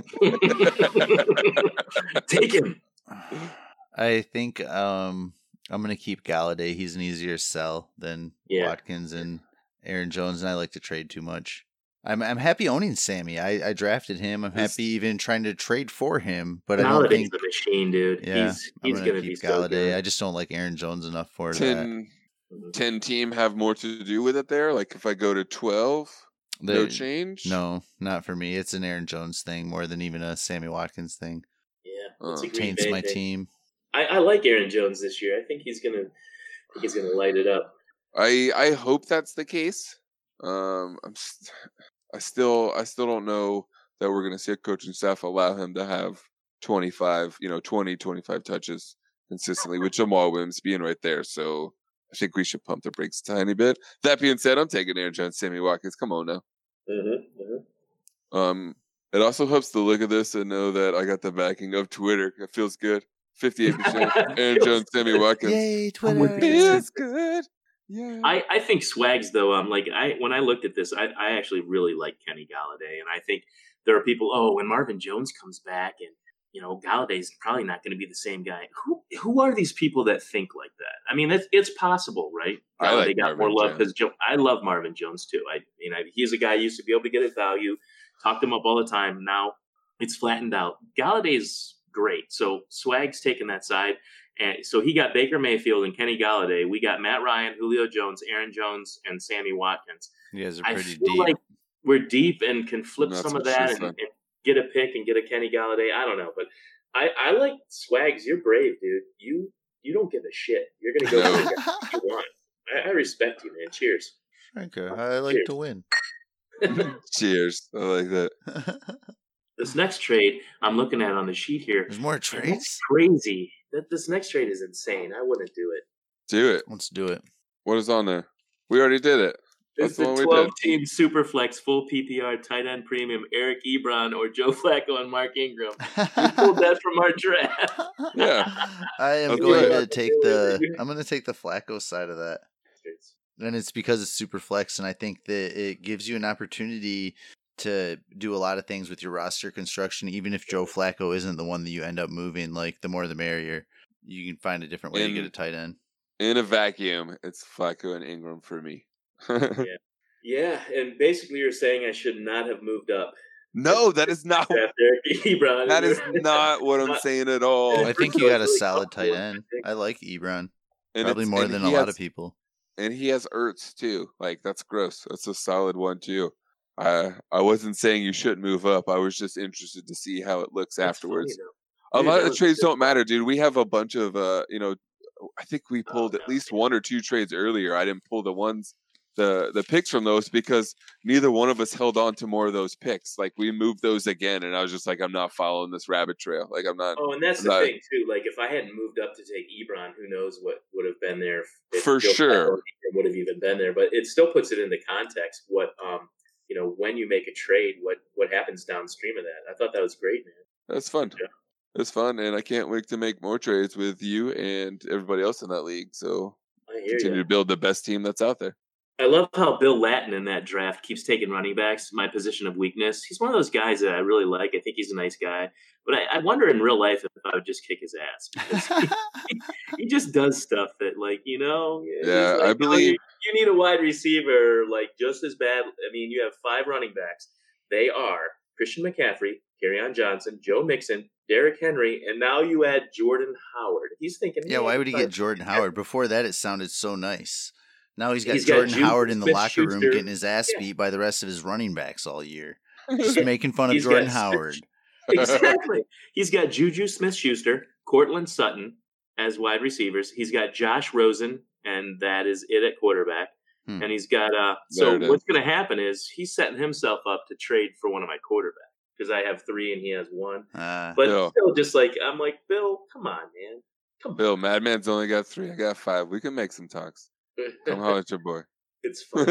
Take him. I think um, I'm going to keep Galladay. He's an easier sell than Yeah. Watkins and Aaron Jones, and I like to trade too much. I'm I'm happy owning Sammy. I, I drafted him. I'm He's- happy even trying to trade for him, but I don't Galladay's think. a machine, dude. Yeah, he's I'm he's gonna gonna be keep so Galladay. good. I just don't like Aaron Jones enough for that. ten, Mhm. ten team have more to do with it there. Like if I go to twelve, no The- change. No, not for me. It's an Aaron Jones thing more than even a Sammy Watkins thing. Yeah, it's Uh, a Green Taints Bay my thing. team. I, I like Aaron Jones this year. I think he's gonna. I think he's gonna light it up. I I hope that's the case. Um, I'm st- I still I still don't know that we're gonna see a coaching staff allow him to have twenty-five, you know, twenty, twenty-five touches consistently with Jamal Williams being right there. So I think we should pump the brakes a tiny bit. That being said, I'm taking Aaron Jones, Sammy Watkins. Come on now. Mm-hmm, Um, it also helps to look at this and know that I got the backing of Twitter. It feels good. fifty-eight percent Aaron Jones, Sammy Watkins. Yay, I'm with Twitter! you. Feels good. Yeah. I, I think Swags though. Um, like I when I looked at this, I, I actually really like Kenny Galladay, and I think there are people. Oh, when Marvin Jones comes back, and you know Galladay's probably not going to be the same guy. Who who are these people that think like that? I mean, it's it's possible, right? I Galladay like got Marvin more love Jones. because I love Marvin Jones too. I mean, I, he's a guy I used to be able to get his value, talked him up all the time. Now it's flattened out. Galladay's great. So Swag's taking that side. And so he got Baker Mayfield and Kenny Galladay. We got Matt Ryan, Julio Jones, Aaron Jones, and Sammy Watkins. You guys are I pretty feel deep. like we're deep and can flip That's some of what she that and, said. and get a pick and get a Kenny Galladay. I don't know, but I, I like Swags. You're brave, dude. You you don't give a shit. You're gonna go No. for the guy you want. I, I respect you, man. Cheers. Okay, I like Cheers. to win. Cheers. I like that. This next trade I'm looking at on the sheet here. There's more That's trades? crazy. That this next trade is insane. I wouldn't do it. Do it. Let's do it. What is on there? We already did it. That's It's the the one we twelve did. team Superflex full P P R tight end premium Eric Ebron or Joe Flacco and Mark Ingram. We pulled that from our draft. Yeah. I am Let's going do to it. take the I'm going to take the Flacco side of that. And it's because it's super flex, and I think that it gives you an opportunity to do a lot of things with your roster construction, even if Joe Flacco isn't the one that you end up moving. Like, the more the merrier. You can find a different way In- to get a tight end. In a vacuum, it's Flacco and Ingram for me. Yeah, and basically you're saying I should not have moved up. No, that is not. Draft Eric Ebron. That is not what I'm saying at all. I think you got a solid tight end. I like Ebron. And Probably it's- more and than he a lot has- of people. And he has Ertz too. Like, that's gross. That's a solid one too. I I wasn't saying you shouldn't move up. I was just interested to see how it looks That's afterwards. funny, though. A Dude, lot that of the was trades good. don't matter, dude. We have a bunch of uh, you know, I think we pulled Oh, at no, least yeah. one or two trades earlier. I didn't pull the ones the the picks from those because neither one of us held on to more of those picks. Like, we moved those again, and I was just like, I'm not following this rabbit trail. Like, I'm not Oh, and that's the Not- thing too. Like, if I hadn't moved up to take Ebron, who knows what would have been there? If For Joe sure. Flacco would have even been there. But it still puts it into context. What um, you know, when you make a trade, what what happens downstream of that? I thought that was great, man. That's fun. Yeah. It's fun, and I can't wait to make more trades with you and everybody else in that league. So I hear continue you. to build the best team that's out there. I love how Bill Lattin in that draft keeps taking running backs, my position of weakness. He's one of those guys that I really like. I think he's a nice guy. But I, I wonder in real life if I would just kick his ass. Because he, he just does stuff that, like, you know. he's Yeah, like, I "No, believe- you, you need a wide receiver, like, just as bad. I mean, you have five running backs. They are Christian McCaffrey, Kerryon Johnson, Joe Mixon, Derrick Henry, and now you add Jordan Howard. He's thinking, Yeah, "Man, why would he if I- get Jordan Howard? Before that, it sounded so nice. Now he's got He's got Jordan Juju Howard in the locker room Smith-Schuster. getting his ass Yeah. beat by the rest of his running backs all year. Just making fun of He's Jordan got- Howard. Exactly. He's got Juju Smith-Schuster, Cortland Sutton as wide receivers. He's got Josh Rosen, and that is it at quarterback. Hmm. And he's got uh. There So it is. what's going to happen is he's setting himself up to trade for one of my quarterbacks because I have three and he has one. Uh, But Bill. still, just like I'm like Bill, come on, man, come on. Bill, Madman's only got three. I got five. We can make some talks. Come holler at your boy. It's fun.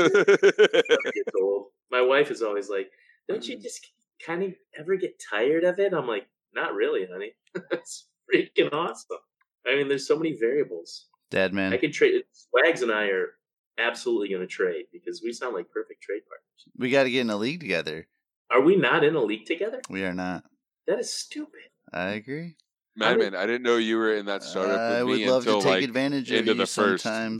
It gets old. My wife is always like, "Don't you just kind of ever get tired of it?" I'm like, "Not really, honey. It's freaking awesome." I mean, there's so many variables. Dad, man. I can trade. Swags and I are absolutely going to trade because we sound like perfect trade partners. We got to get in a league together. Are we not in a league together? We are not. That is stupid. I agree. Madman, I didn't know you were in that startup with I would me love to until take like advantage of into you the first. sometimes.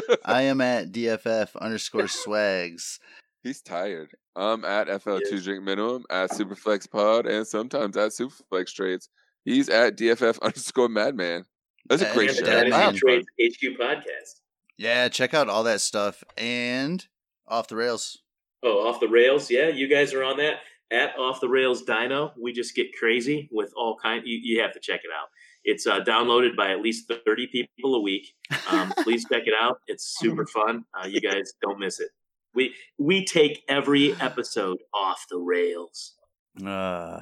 I am at D F F underscore swags. He's tired. I'm at F L He two is. Drink Minimum, at Superflex Pod, and sometimes at Superflex Trades. He's at D F F underscore Madman. That's a And great Dad show. Man. And Wow. the Trades H Q podcast. Yeah, check out all that stuff. And Off the Rails. Oh, off the rails. Yeah, you guys are on that at Off the Rails Dino. We just get crazy with all kind. You, you have to check it out. It's uh, downloaded by at least thirty people a week. Um, please check it out. It's super fun. Uh, you guys don't miss it. We we take every episode off the rails. Uh,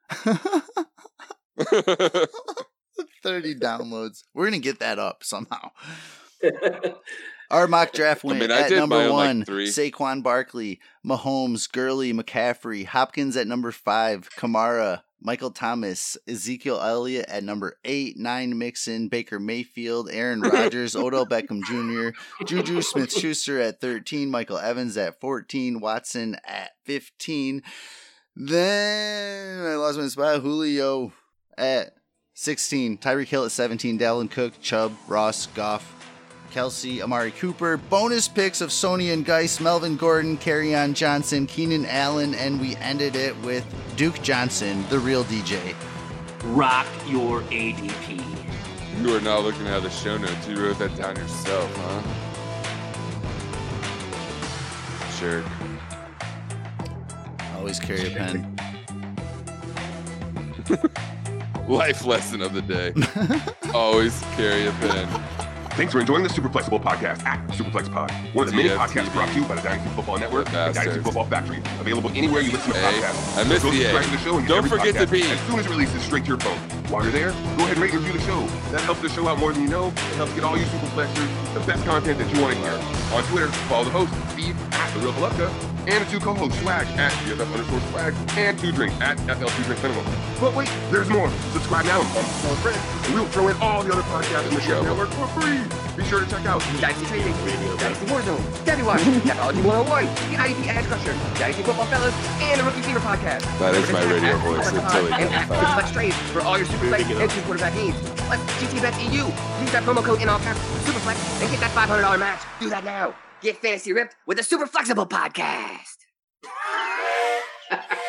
thirty downloads. We're going to get that up somehow. Our mock draft I went mean, I at did number mine, like, one, three. Saquon Barkley, Mahomes, Gurley, McCaffrey, Hopkins at number five, Kamara, Michael Thomas, Ezekiel Elliott at number eight, nine, Mixon, Baker Mayfield, Aaron Rodgers, Odell Beckham Junior, Juju Smith-Schuster at thirteen, Michael Evans at fourteen, Watson at fifteen. Then I lost my spot, Julio at sixteen, Tyreek Hill at seventeen, Dalvin Cook, Chubb, Ross, Goff, Kelsey, Amari Cooper, bonus picks of Sony and Geis, Melvin Gordon, Kerryon Johnson, Keenan Allen, and we ended it with Duke Johnson, the real D J. rock your A D P. You are not looking at the show notes. You wrote that down yourself, huh? Jerk. Always carry a pen. Life lesson of the day. Always carry a pen. Thanks for enjoying the Super Flexible Podcast at Superflex Pod, one of the many podcasts brought to you by the Dynasty Football Network and Dynasty Football Factory. Available anywhere you listen to Hey, podcasts. I missed Go the subscribe A. to the show and get Don't every forget the podcast B. as soon as it releases straight to your phone. While you're there, go ahead and rate and review the show. That helps the show out more than you know. It helps get all you Superflexers the best content that you want to hear. On Twitter, follow the host, Steve, at The Real Palupka, and the two co-hosts, Swag, at B F F underscore Swag, and Two Drink, at F L Two Drink Minimum. But wait, there's more. Subscribe now and tell a friend, and we'll throw in all the other podcasts in the show network for free. Be sure to check out Dynasty Trading, Dynasty Warzone, Debbie Watch, Technology one oh one, the I D P Edge Crusher, Dynasty Football Fellas, and the Rookie Fever Podcast. That is my radio voice And until he at comes back. Superflex Trades for all your Superflex and two quarterback needs. Plus G T Bets E U. Use that promo code in all caps, Superflex, and get that five hundred dollars match. Do that now. Get fantasy ripped with the Super Flexible Podcast.